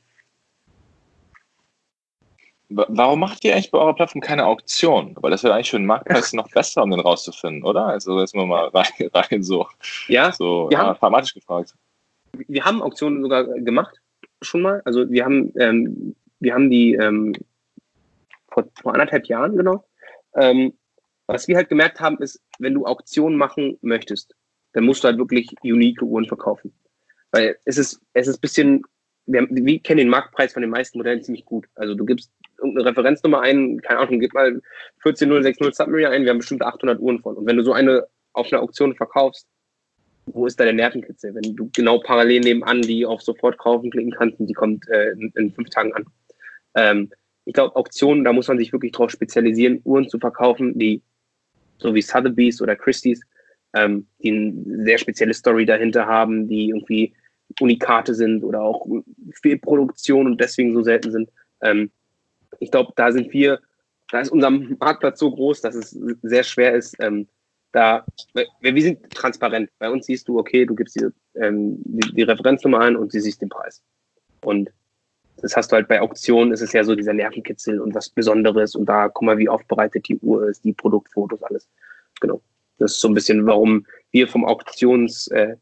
Warum macht ihr eigentlich bei eurer Plattform keine Auktion? Weil das wäre eigentlich für den Marktpreis noch besser, um den rauszufinden, oder? Also jetzt mal, mal rein, rein so, ja, so wir ja, haben, pragmatisch gefragt. Wir haben Auktionen sogar gemacht, schon mal. Also wir haben, ähm, wir haben die ähm, vor, vor anderthalb Jahren, genau. Ähm, was wir halt gemerkt haben, ist, wenn du Auktionen machen möchtest, dann musst du halt wirklich unique Uhren verkaufen. Weil es ist, es ist ein bisschen, wir, wir kennen den Marktpreis von den meisten Modellen ziemlich gut. Also du gibst irgendeine Referenznummer ein, keine Ahnung, gib mal vierzehn null sechs null Submariner ein, wir haben bestimmt achthundert Uhren von. Und wenn du so eine auf einer Auktion verkaufst, wo ist da der Nervenkitzel? Wenn du genau parallel nebenan die auf sofort kaufen klicken kannst und die kommt äh, in, in fünf Tagen an. Ähm, ich glaube, Auktionen, da muss man sich wirklich drauf spezialisieren, Uhren zu verkaufen, die so wie Sotheby's oder Christie's, ähm, die eine sehr spezielle Story dahinter haben, die irgendwie Unikate sind oder auch Fehlproduktion und deswegen so selten sind. Ähm, ich glaube, da sind wir, da ist unser Marktplatz so groß, dass es sehr schwer ist, ähm, da, wir sind transparent. Bei uns siehst du, okay, du gibst die, ähm, die, die Referenznummer ein und sie siehst den Preis. Und das hast du halt bei Auktionen, ist es ja so dieser Nervenkitzel und was Besonderes und da, guck mal, wie aufbereitet die Uhr ist, die Produktfotos, alles. Genau. Das ist so ein bisschen, warum wir vom Auktions äh,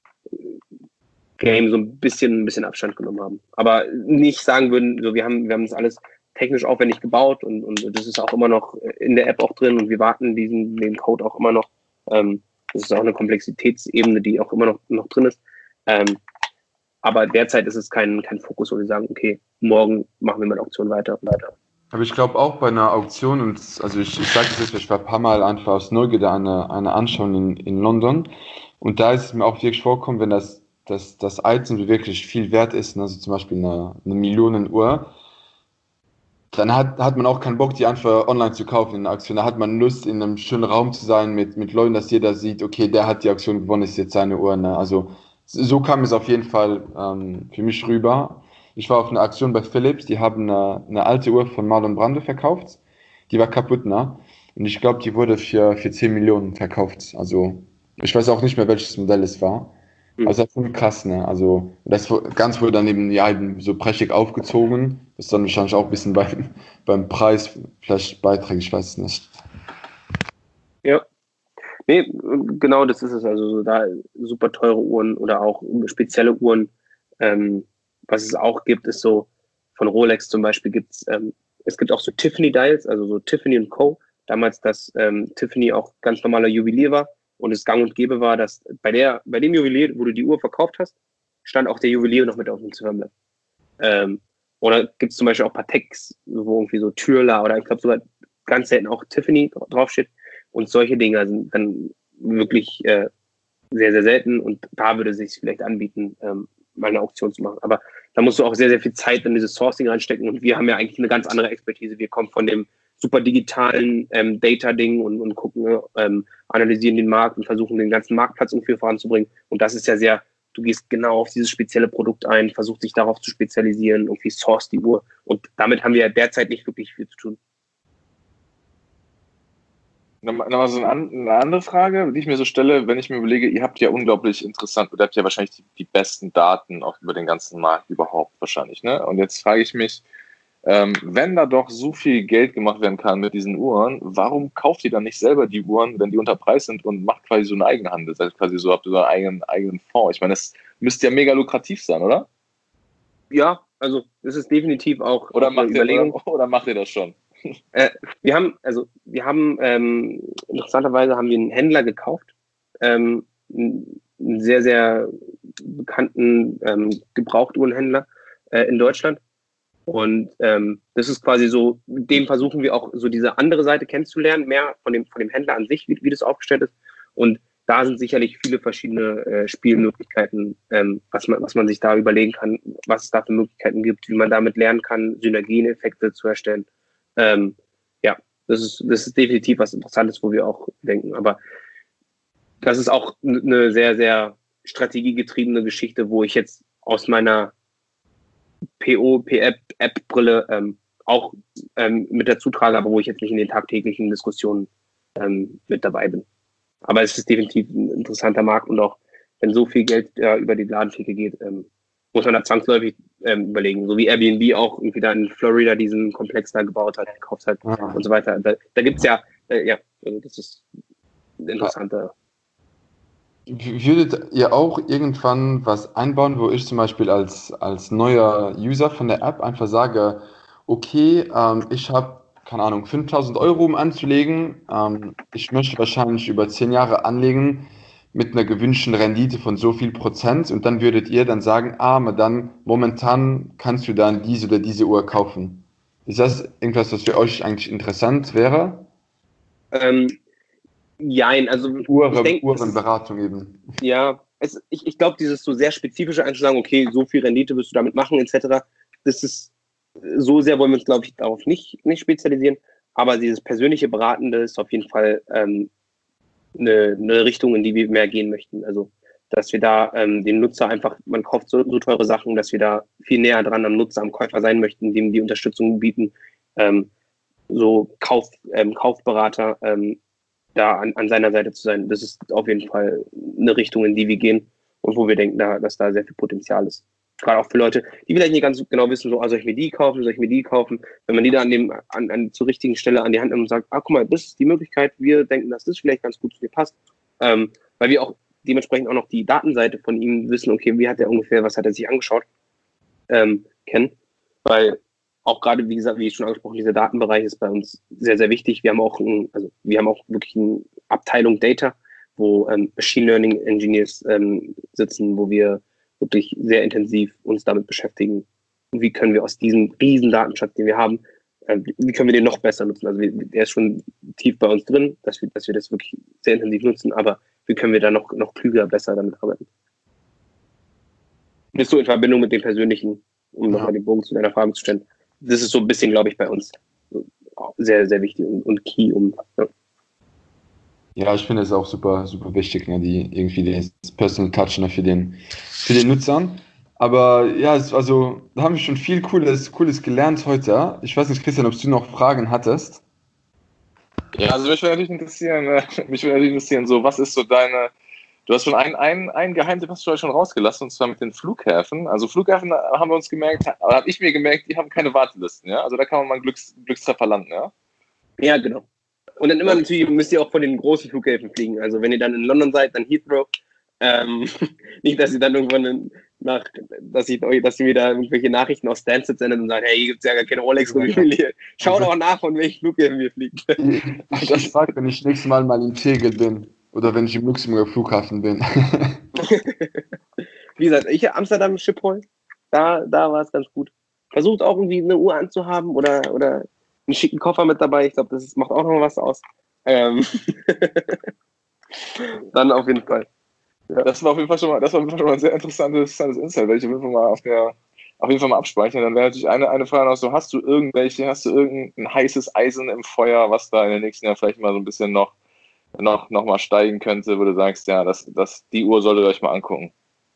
Game so ein bisschen, ein bisschen Abstand genommen haben. Aber nicht sagen würden, so, wir haben, wir haben das alles technisch aufwendig gebaut und, und das ist auch immer noch in der App auch drin und wir warten diesen, den Code auch immer noch. Ähm, das ist auch eine Komplexitätsebene, die auch immer noch, noch drin ist. Ähm, aber derzeit ist es kein, kein Fokus, wo wir sagen, okay, morgen machen wir mit Auktion weiter und weiter. Aber ich glaube auch bei einer Auktion, und also ich, ich sage das jetzt, ich war ein paar Mal einfach aus Neugierde eine, eine anschauen in, in London und da ist es mir auch wirklich vorgekommen, wenn das, das, das Item wirklich viel wert ist, also zum Beispiel eine, eine Millionenuhr, dann hat, hat man auch keinen Bock, die einfach online zu kaufen in der Auktion. Da hat man Lust, in einem schönen Raum zu sein mit, mit Leuten, dass jeder sieht, okay, der hat die Auktion gewonnen, ist jetzt seine Uhr. Ne? Also so kam es auf jeden Fall ähm, für mich rüber. Ich war auf einer Aktion bei Philips, die haben eine, eine alte Uhr von Marlon Brando verkauft. Die war kaputt, ne? Und ich glaube, die wurde für, für zehn Millionen verkauft. Also ich weiß auch nicht mehr, welches Modell es war. Also das ist schon krass, ne? Also das ganz wurde dann eben ja, eben so prächtig aufgezogen. Das ist dann wahrscheinlich auch ein bisschen beim, beim Preis vielleicht beiträgt, ich weiß es nicht. Ja. Nee, genau das ist es. Also so da super teure Uhren oder auch spezielle Uhren. Ähm, was es auch gibt, ist so, von Rolex zum Beispiel gibt's, ähm, es gibt auch so Tiffany Dials, also so Tiffany und Co. damals, dass ähm, Tiffany auch ganz normaler Juwelier war und es gang und gäbe war, dass bei der, bei dem Juwelier, wo du die Uhr verkauft hast, stand auch der Juwelier noch mit auf dem Ziffernblatt. Ähm, oder gibt es zum Beispiel auch Pateks, wo irgendwie so Türler oder ich glaube sogar ganz selten auch Tiffany draufsteht. Und solche Dinge sind dann wirklich äh, sehr, sehr selten und da würde es sich vielleicht anbieten, ähm, mal eine Auktion zu machen. Aber da musst du auch sehr, sehr viel Zeit in dieses Sourcing reinstecken und wir haben ja eigentlich eine ganz andere Expertise. Wir kommen von dem super digitalen ähm, Data-Ding und, und gucken, ähm, analysieren den Markt und versuchen den ganzen Marktplatz irgendwie voranzubringen. Und das ist ja sehr, du gehst genau auf dieses spezielle Produkt ein, versuchst dich darauf zu spezialisieren, irgendwie source die Uhr. Und damit haben wir ja derzeit nicht wirklich viel zu tun. Nochmal so eine andere Frage, die ich mir so stelle, wenn ich mir überlege, ihr habt ja unglaublich interessant, oder habt ja wahrscheinlich die, die besten Daten auch über den ganzen Markt überhaupt wahrscheinlich, ne? Und jetzt frage ich mich, ähm, wenn da doch so viel Geld gemacht werden kann mit diesen Uhren, warum kauft ihr dann nicht selber die Uhren, wenn die unter Preis sind und macht quasi so einen Eigenhandel? Das heißt quasi so, habt ihr so einen eigenen, eigenen Fonds. Ich meine, das müsste ja mega lukrativ sein, oder? Ja, also das ist definitiv auch oder eine macht Überlegung. Ihr, oder, oder macht ihr das schon? Äh, wir haben, also wir haben ähm, interessanterweise haben wir einen Händler gekauft, ähm, einen sehr, sehr bekannten ähm, Gebrauchtuhrenhändler äh, in Deutschland. Und ähm, das ist quasi so, mit dem versuchen wir auch so diese andere Seite kennenzulernen, mehr von dem, von dem Händler an sich, wie, wie das aufgestellt ist. Und da sind sicherlich viele verschiedene äh, Spielmöglichkeiten, ähm, was man, was man sich da überlegen kann, was es da für Möglichkeiten gibt, wie man damit lernen kann, Synergieneffekte zu erstellen. Ähm, ja, das ist, das ist definitiv was Interessantes, wo wir auch denken. Aber das ist auch eine sehr, sehr strategiegetriebene Geschichte, wo ich jetzt aus meiner P O, P-App-App-Brille ähm, auch ähm, mit dazu trage, aber wo ich jetzt nicht in den tagtäglichen Diskussionen ähm, mit dabei bin. Aber es ist definitiv ein interessanter Markt und auch, wenn so viel Geld äh, über die Ladentheke geht, ähm, muss man da zwangsläufig ähm, überlegen. So wie Airbnb auch irgendwie da in Florida diesen Komplex da gebaut hat, gekauft hat ah. und so weiter. Da, da gibt es ja, äh, ja, also das ist ein interessanter. Würdet ihr auch irgendwann was einbauen, wo ich zum Beispiel als, als neuer User von der App einfach sage, okay, ähm, ich habe, keine Ahnung, fünftausend Euro um anzulegen, ähm, ich möchte wahrscheinlich über zehn Jahre anlegen mit einer gewünschten Rendite von so viel Prozent und dann würdet ihr dann sagen, ah, aber dann momentan kannst du dann diese oder diese Uhr kaufen. Ist das irgendwas, was für euch eigentlich interessant wäre? Ähm, Jein, also Uhren, ich denk, Uhrenberatung eben. Ja, es, ich, ich glaube, dieses so sehr spezifische einzusagen, okay, so viel Rendite wirst du damit machen, et cetera, das ist, so sehr wollen wir uns, glaube ich, darauf nicht, nicht spezialisieren, aber dieses persönliche Beratende ist auf jeden Fall ähm, eine, eine Richtung, in die wir mehr gehen möchten. Also, dass wir da ähm, den Nutzer einfach, man kauft so, so teure Sachen, dass wir da viel näher dran am Nutzer, am Käufer sein möchten, dem die Unterstützung bieten, ähm, so Kauf, ähm, Kaufberater, ähm, da an, an seiner Seite zu sein. Das ist auf jeden Fall eine Richtung, in die wir gehen und wo wir denken, da, dass da sehr viel Potenzial ist. Gerade auch für Leute, die vielleicht nicht ganz genau wissen, so, ah, soll ich mir die kaufen, soll ich mir die kaufen? Wenn man die da an dem, an, an zur richtigen Stelle an die Hand nimmt und sagt, ah, guck mal, das ist die Möglichkeit, wir denken, dass das vielleicht ganz gut zu dir passt. Ähm, weil wir auch dementsprechend auch noch die Datenseite von ihm wissen, okay, wie hat er ungefähr, was hat er sich angeschaut, ähm, kennen. Weil auch gerade, wie gesagt, wie ich schon angesprochen, dieser Datenbereich ist bei uns sehr, sehr wichtig. Wir haben auch, ein, also wir haben auch wirklich eine Abteilung Data, wo ähm, Machine Learning Engineers ähm, sitzen, wo wir wirklich sehr intensiv uns damit beschäftigen. Wie können wir aus diesem riesen Datenschatz, den wir haben, äh, wie können wir den noch besser nutzen? Also wir, der ist schon tief bei uns drin, dass wir, dass wir das wirklich sehr intensiv nutzen, aber wie können wir da noch, noch klüger, besser damit arbeiten? Bist du in Verbindung mit dem Persönlichen, um ja. nochmal den Bogen zu deiner Frage zu stellen? Das ist so ein bisschen, glaube ich, bei uns sehr, sehr wichtig und, und key. Um, ja. ja, ich finde es auch super, super wichtig, ne, die irgendwie das Personal Touch ne, für den, für den Nutzer. Aber ja, es, also da haben wir schon viel Cooles, Cooles gelernt heute. Ich weiß nicht, Christian, ob du noch Fragen hattest. Ja, also mich würde natürlich interessieren, äh, mich würde natürlich interessieren, so was ist so deine. Du hast schon einen, einen, einen Geheimtipp hast du schon rausgelassen, und zwar mit den Flughäfen. Also Flughäfen haben wir uns gemerkt, oder habe ich mir gemerkt, die haben keine Wartelisten, ja? Also da kann man mal einen Glücks, Glückstreffer landen, ja? Ja, genau. Und dann immer natürlich müsst ihr auch von den großen Flughäfen fliegen. Also wenn ihr dann in London seid, dann Heathrow. Ähm, nicht, dass ihr dann irgendwann in, nach, dass ich, dass sie mir da irgendwelche Nachrichten aus Stansted sendet und sagen, hey, hier gibt es ja gar keine Rolex-Familie. Schau doch nach, von welchem Flug ihr mir fliegt. Ich, ich frage, wenn ich nächstes Mal mal in Tegel bin oder wenn ich im Luxemburger Flughafen bin. Wie gesagt, ich Amsterdam Schiphol, da, da war es ganz gut. Versucht auch irgendwie eine Uhr anzuhaben oder, oder einen schicken Koffer mit dabei. Ich glaube, das ist, macht auch noch was aus. Ähm Dann auf jeden Fall. Ja. Das war auf jeden Fall schon mal, das war auf jeden Fall schon mal ein sehr interessantes, interessantes Insight, werde ich auf jeden Fall mal auf der, auf jeden Fall mal abspeichern. Dann wäre natürlich eine, eine Frage noch so, hast du irgendwelche, hast du irgendein heißes Eisen im Feuer, was da in den nächsten Jahren vielleicht mal so ein bisschen noch, noch, noch mal steigen könnte, wo du sagst, ja, das, das, die Uhr solltet ihr euch mal angucken?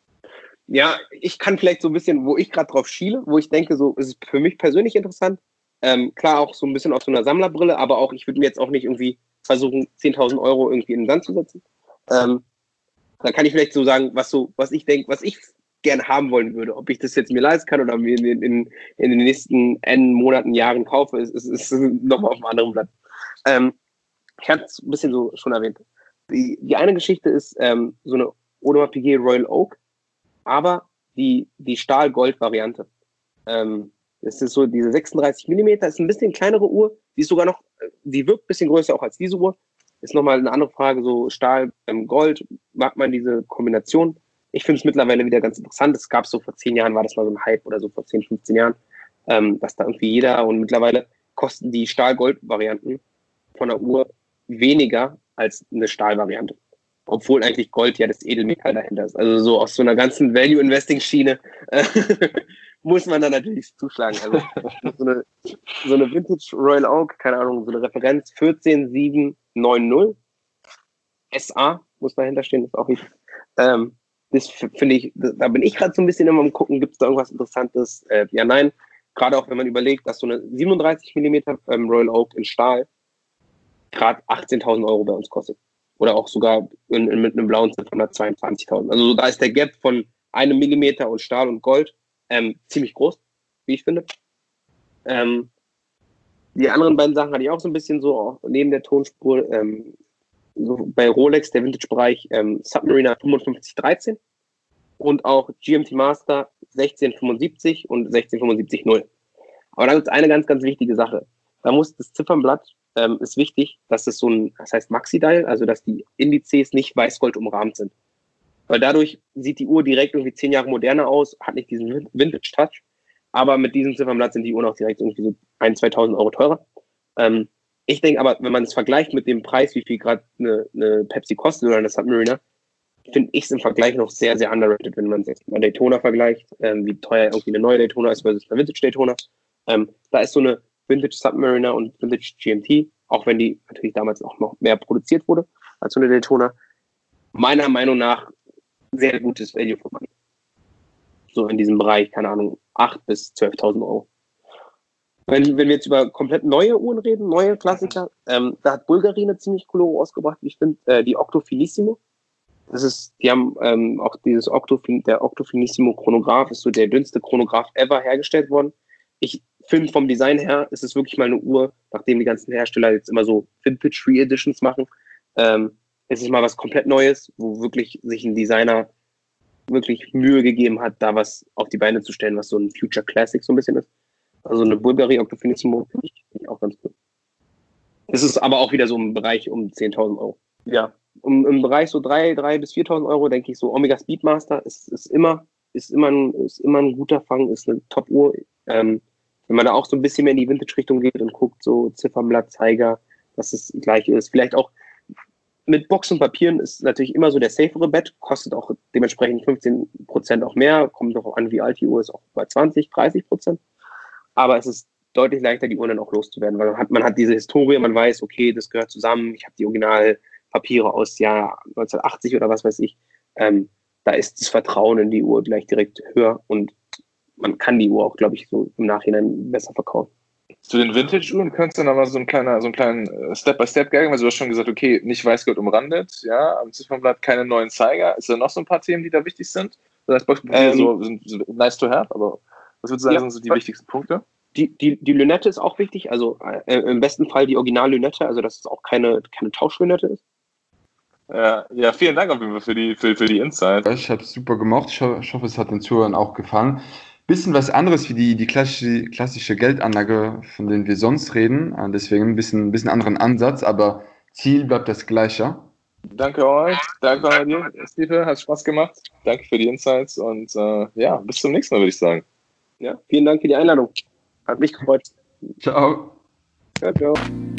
Ja, ich kann vielleicht so ein bisschen, wo ich gerade drauf schiele, wo ich denke, so ist es für mich persönlich interessant. Ähm, klar auch so ein bisschen auf so einer Sammlerbrille, aber auch, ich würde mir jetzt auch nicht irgendwie versuchen, zehntausend Euro irgendwie in den Sand zu setzen. Ähm, da kann ich vielleicht so sagen, was so, was ich denke, was ich gerne haben wollen würde. Ob ich das jetzt mir leisten kann oder mir in, in, in den nächsten N Monaten, Jahren kaufe, ist, ist, ist nochmal auf einem anderen Blatt. Ähm, ich hatte es ein bisschen so schon erwähnt. Die, die eine Geschichte ist ähm, so eine Audemars Piguet Royal Oak, aber die, die Stahl-Gold-Variante. Ähm, das ist so diese sechsunddreißig Millimeter, ist ein bisschen kleinere Uhr, die ist sogar noch, die wirkt ein bisschen größer auch als diese Uhr. Ist nochmal eine andere Frage, so Stahl, ähm, Gold, mag man diese Kombination? Ich finde es mittlerweile wieder ganz interessant. Es gab so vor zehn Jahren, war das mal so ein Hype oder so vor zehn, fünfzehn Jahren, ähm, dass da irgendwie jeder, und mittlerweile kosten die Stahl-Gold-Varianten von der Uhr weniger als eine Stahl-Variante. Obwohl eigentlich Gold ja das Edelmetall dahinter ist. Also so aus so einer ganzen Value-Investing-Schiene äh, muss man da natürlich zuschlagen. Also so eine, so eine Vintage Royal Oak, keine Ahnung, so eine Referenz vierzehn sieben neun null S A muss dahinter stehen, ist auch wichtig. Ähm, das finde ich, da bin ich gerade so ein bisschen immer am gucken, gibt es da irgendwas Interessantes? Äh, ja, nein. Gerade auch, wenn man überlegt, dass so eine siebenunddreißig Millimeter ähm, Royal Oak in Stahl gerade achtzehntausend Euro bei uns kostet. Oder auch sogar in, in, mit einem blauen Ziffer hundertzweiundzwanzigtausend. Also so, da ist der Gap von einem Millimeter und Stahl und Gold ähm, ziemlich groß, wie ich finde. Ähm, die anderen beiden Sachen hatte ich auch so ein bisschen so auch neben der Tonspur. Ähm, so bei Rolex, der Vintage-Bereich, ähm, Submariner fünfundfünfzig dreizehn und auch G M T Master sechzehn fünfundsiebzig und sechzehn fünfundsiebzig null. Aber da gibt es eine ganz, ganz wichtige Sache. Da muss das Ziffernblatt, ähm, ist wichtig, dass es so ein, das heißt Maxi-Dial, also dass die Indizes nicht weiß-gold umrahmt sind. Weil dadurch sieht die Uhr direkt irgendwie zehn Jahre moderner aus, hat nicht diesen Vintage-Touch, aber mit diesem Ziffernblatt sind die Uhren auch direkt irgendwie so eintausend, zweitausend Euro teurer. Ähm, ich denke aber, wenn man es vergleicht mit dem Preis, wie viel gerade eine, eine Pepsi kostet oder eine Submariner, finde ich es im Vergleich noch sehr, sehr underrated, wenn man es jetzt mit Daytona vergleicht, ähm, wie teuer irgendwie eine neue Daytona ist versus eine Vintage Daytona. Ähm, da ist so eine Vintage Submariner und Vintage G M T, auch wenn die natürlich damals auch noch mehr produziert wurde als so eine Daytona, meiner Meinung nach sehr gutes Value for Money. So in diesem Bereich, keine Ahnung, achttausend bis zwölftausend Euro. Wenn, wenn wir jetzt über komplett neue Uhren reden, neue Klassiker, ähm, da hat Bulgari eine ziemlich coole Uhr ausgebracht, wie ich finde, äh, die Octo Finissimo. Das ist, die haben ähm, auch dieses Octo, der Octo Finissimo Chronograph ist so der dünnste Chronograph ever hergestellt worden. Ich finde vom Design her ist es wirklich mal eine Uhr, nachdem die ganzen Hersteller jetzt immer so Vintage Re-Editions machen, ähm, ist es mal was komplett Neues, wo wirklich sich ein Designer wirklich Mühe gegeben hat, da was auf die Beine zu stellen, was so ein Future Classic so ein bisschen ist. Also eine Bulgari Octo Finissimo finde ich, find ich auch ganz cool. Es ist aber auch wieder so im Bereich um zehntausend Euro. Ja, um, im Bereich so dreitausend bis viertausend Euro denke ich so Omega Speedmaster ist, ist immer ist immer ein, ist immer ein guter Fang, ist eine Top-Uhr. Ähm, wenn man da auch so ein bisschen mehr in die Vintage-Richtung geht und guckt, so Ziffernblatt, Zeiger, dass es gleich ist. Vielleicht auch mit Boxen und Papieren ist natürlich immer so der safere Bet, kostet auch dementsprechend fünfzehn Prozent auch mehr, kommt doch an, wie alt die Uhr ist, auch bei zwanzig, dreißig Prozent. Aber es ist deutlich leichter, die Uhren dann auch loszuwerden, weil man hat, man hat diese Historie, man weiß, okay, das gehört zusammen, ich habe die Originalpapiere aus Jahr neunzehnhundertachtzig oder was weiß ich. Ähm, da ist das Vertrauen in die Uhr gleich direkt höher und man kann die Uhr auch, glaube ich, so im Nachhinein besser verkaufen. Zu den Vintage-Uhren könntest du noch mal so einen kleinen, so einen kleinen Step-by-Step gehen, weil du hast schon gesagt, okay, nicht Weißgold umrandet, ja, am Ziffernblatt keine neuen Zeiger. Ist da noch so ein paar Themen, die da wichtig sind? Das heißt, Boxpapier ähm, so, sind, so nice to have, aber was würdest du sagen, ja, sind so die wichtigsten Punkte? Die, die, die Lünette ist auch wichtig, also äh, im besten Fall die Original-Lünette, also dass es auch keine, keine Tauschlünette ist. Ja, ja, vielen Dank auf jeden Fall für die, für, für die Insights. Ich habe es super gemacht. Ich hoffe, ich hoffe, es hat den Zuhörern auch gefallen. Bisschen was anderes wie die, die klassische, klassische Geldanlage, von denen wir sonst reden. Deswegen ein bisschen, ein bisschen anderen Ansatz, aber Ziel bleibt das gleiche. Danke euch. Danke an dir, Steve. Hat Spaß gemacht. Danke für die Insights und äh, ja, bis zum nächsten Mal, würde ich sagen. Ja, vielen Dank für die Einladung. Hat mich gefreut. Ciao. Ciao, ciao.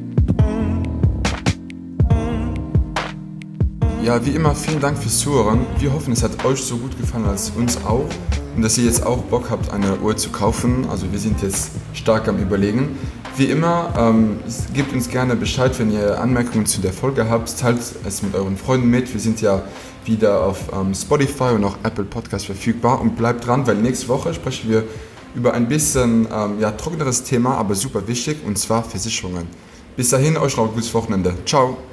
Ja, wie immer, vielen Dank fürs Zuhören. Wir hoffen, es hat euch so gut gefallen als uns auch und dass ihr jetzt auch Bock habt, eine Uhr zu kaufen. Also wir sind jetzt stark am Überlegen. Wie immer, ähm, gebt uns gerne Bescheid, wenn ihr Anmerkungen zu der Folge habt. Teilt es mit euren Freunden mit. Wir sind ja wieder auf ähm, Spotify und auch Apple Podcast verfügbar. Und bleibt dran, weil nächste Woche sprechen wir über ein bisschen ähm, ja, trockeneres Thema, aber super wichtig, und zwar Versicherungen. Bis dahin, euch noch ein gutes Wochenende. Ciao!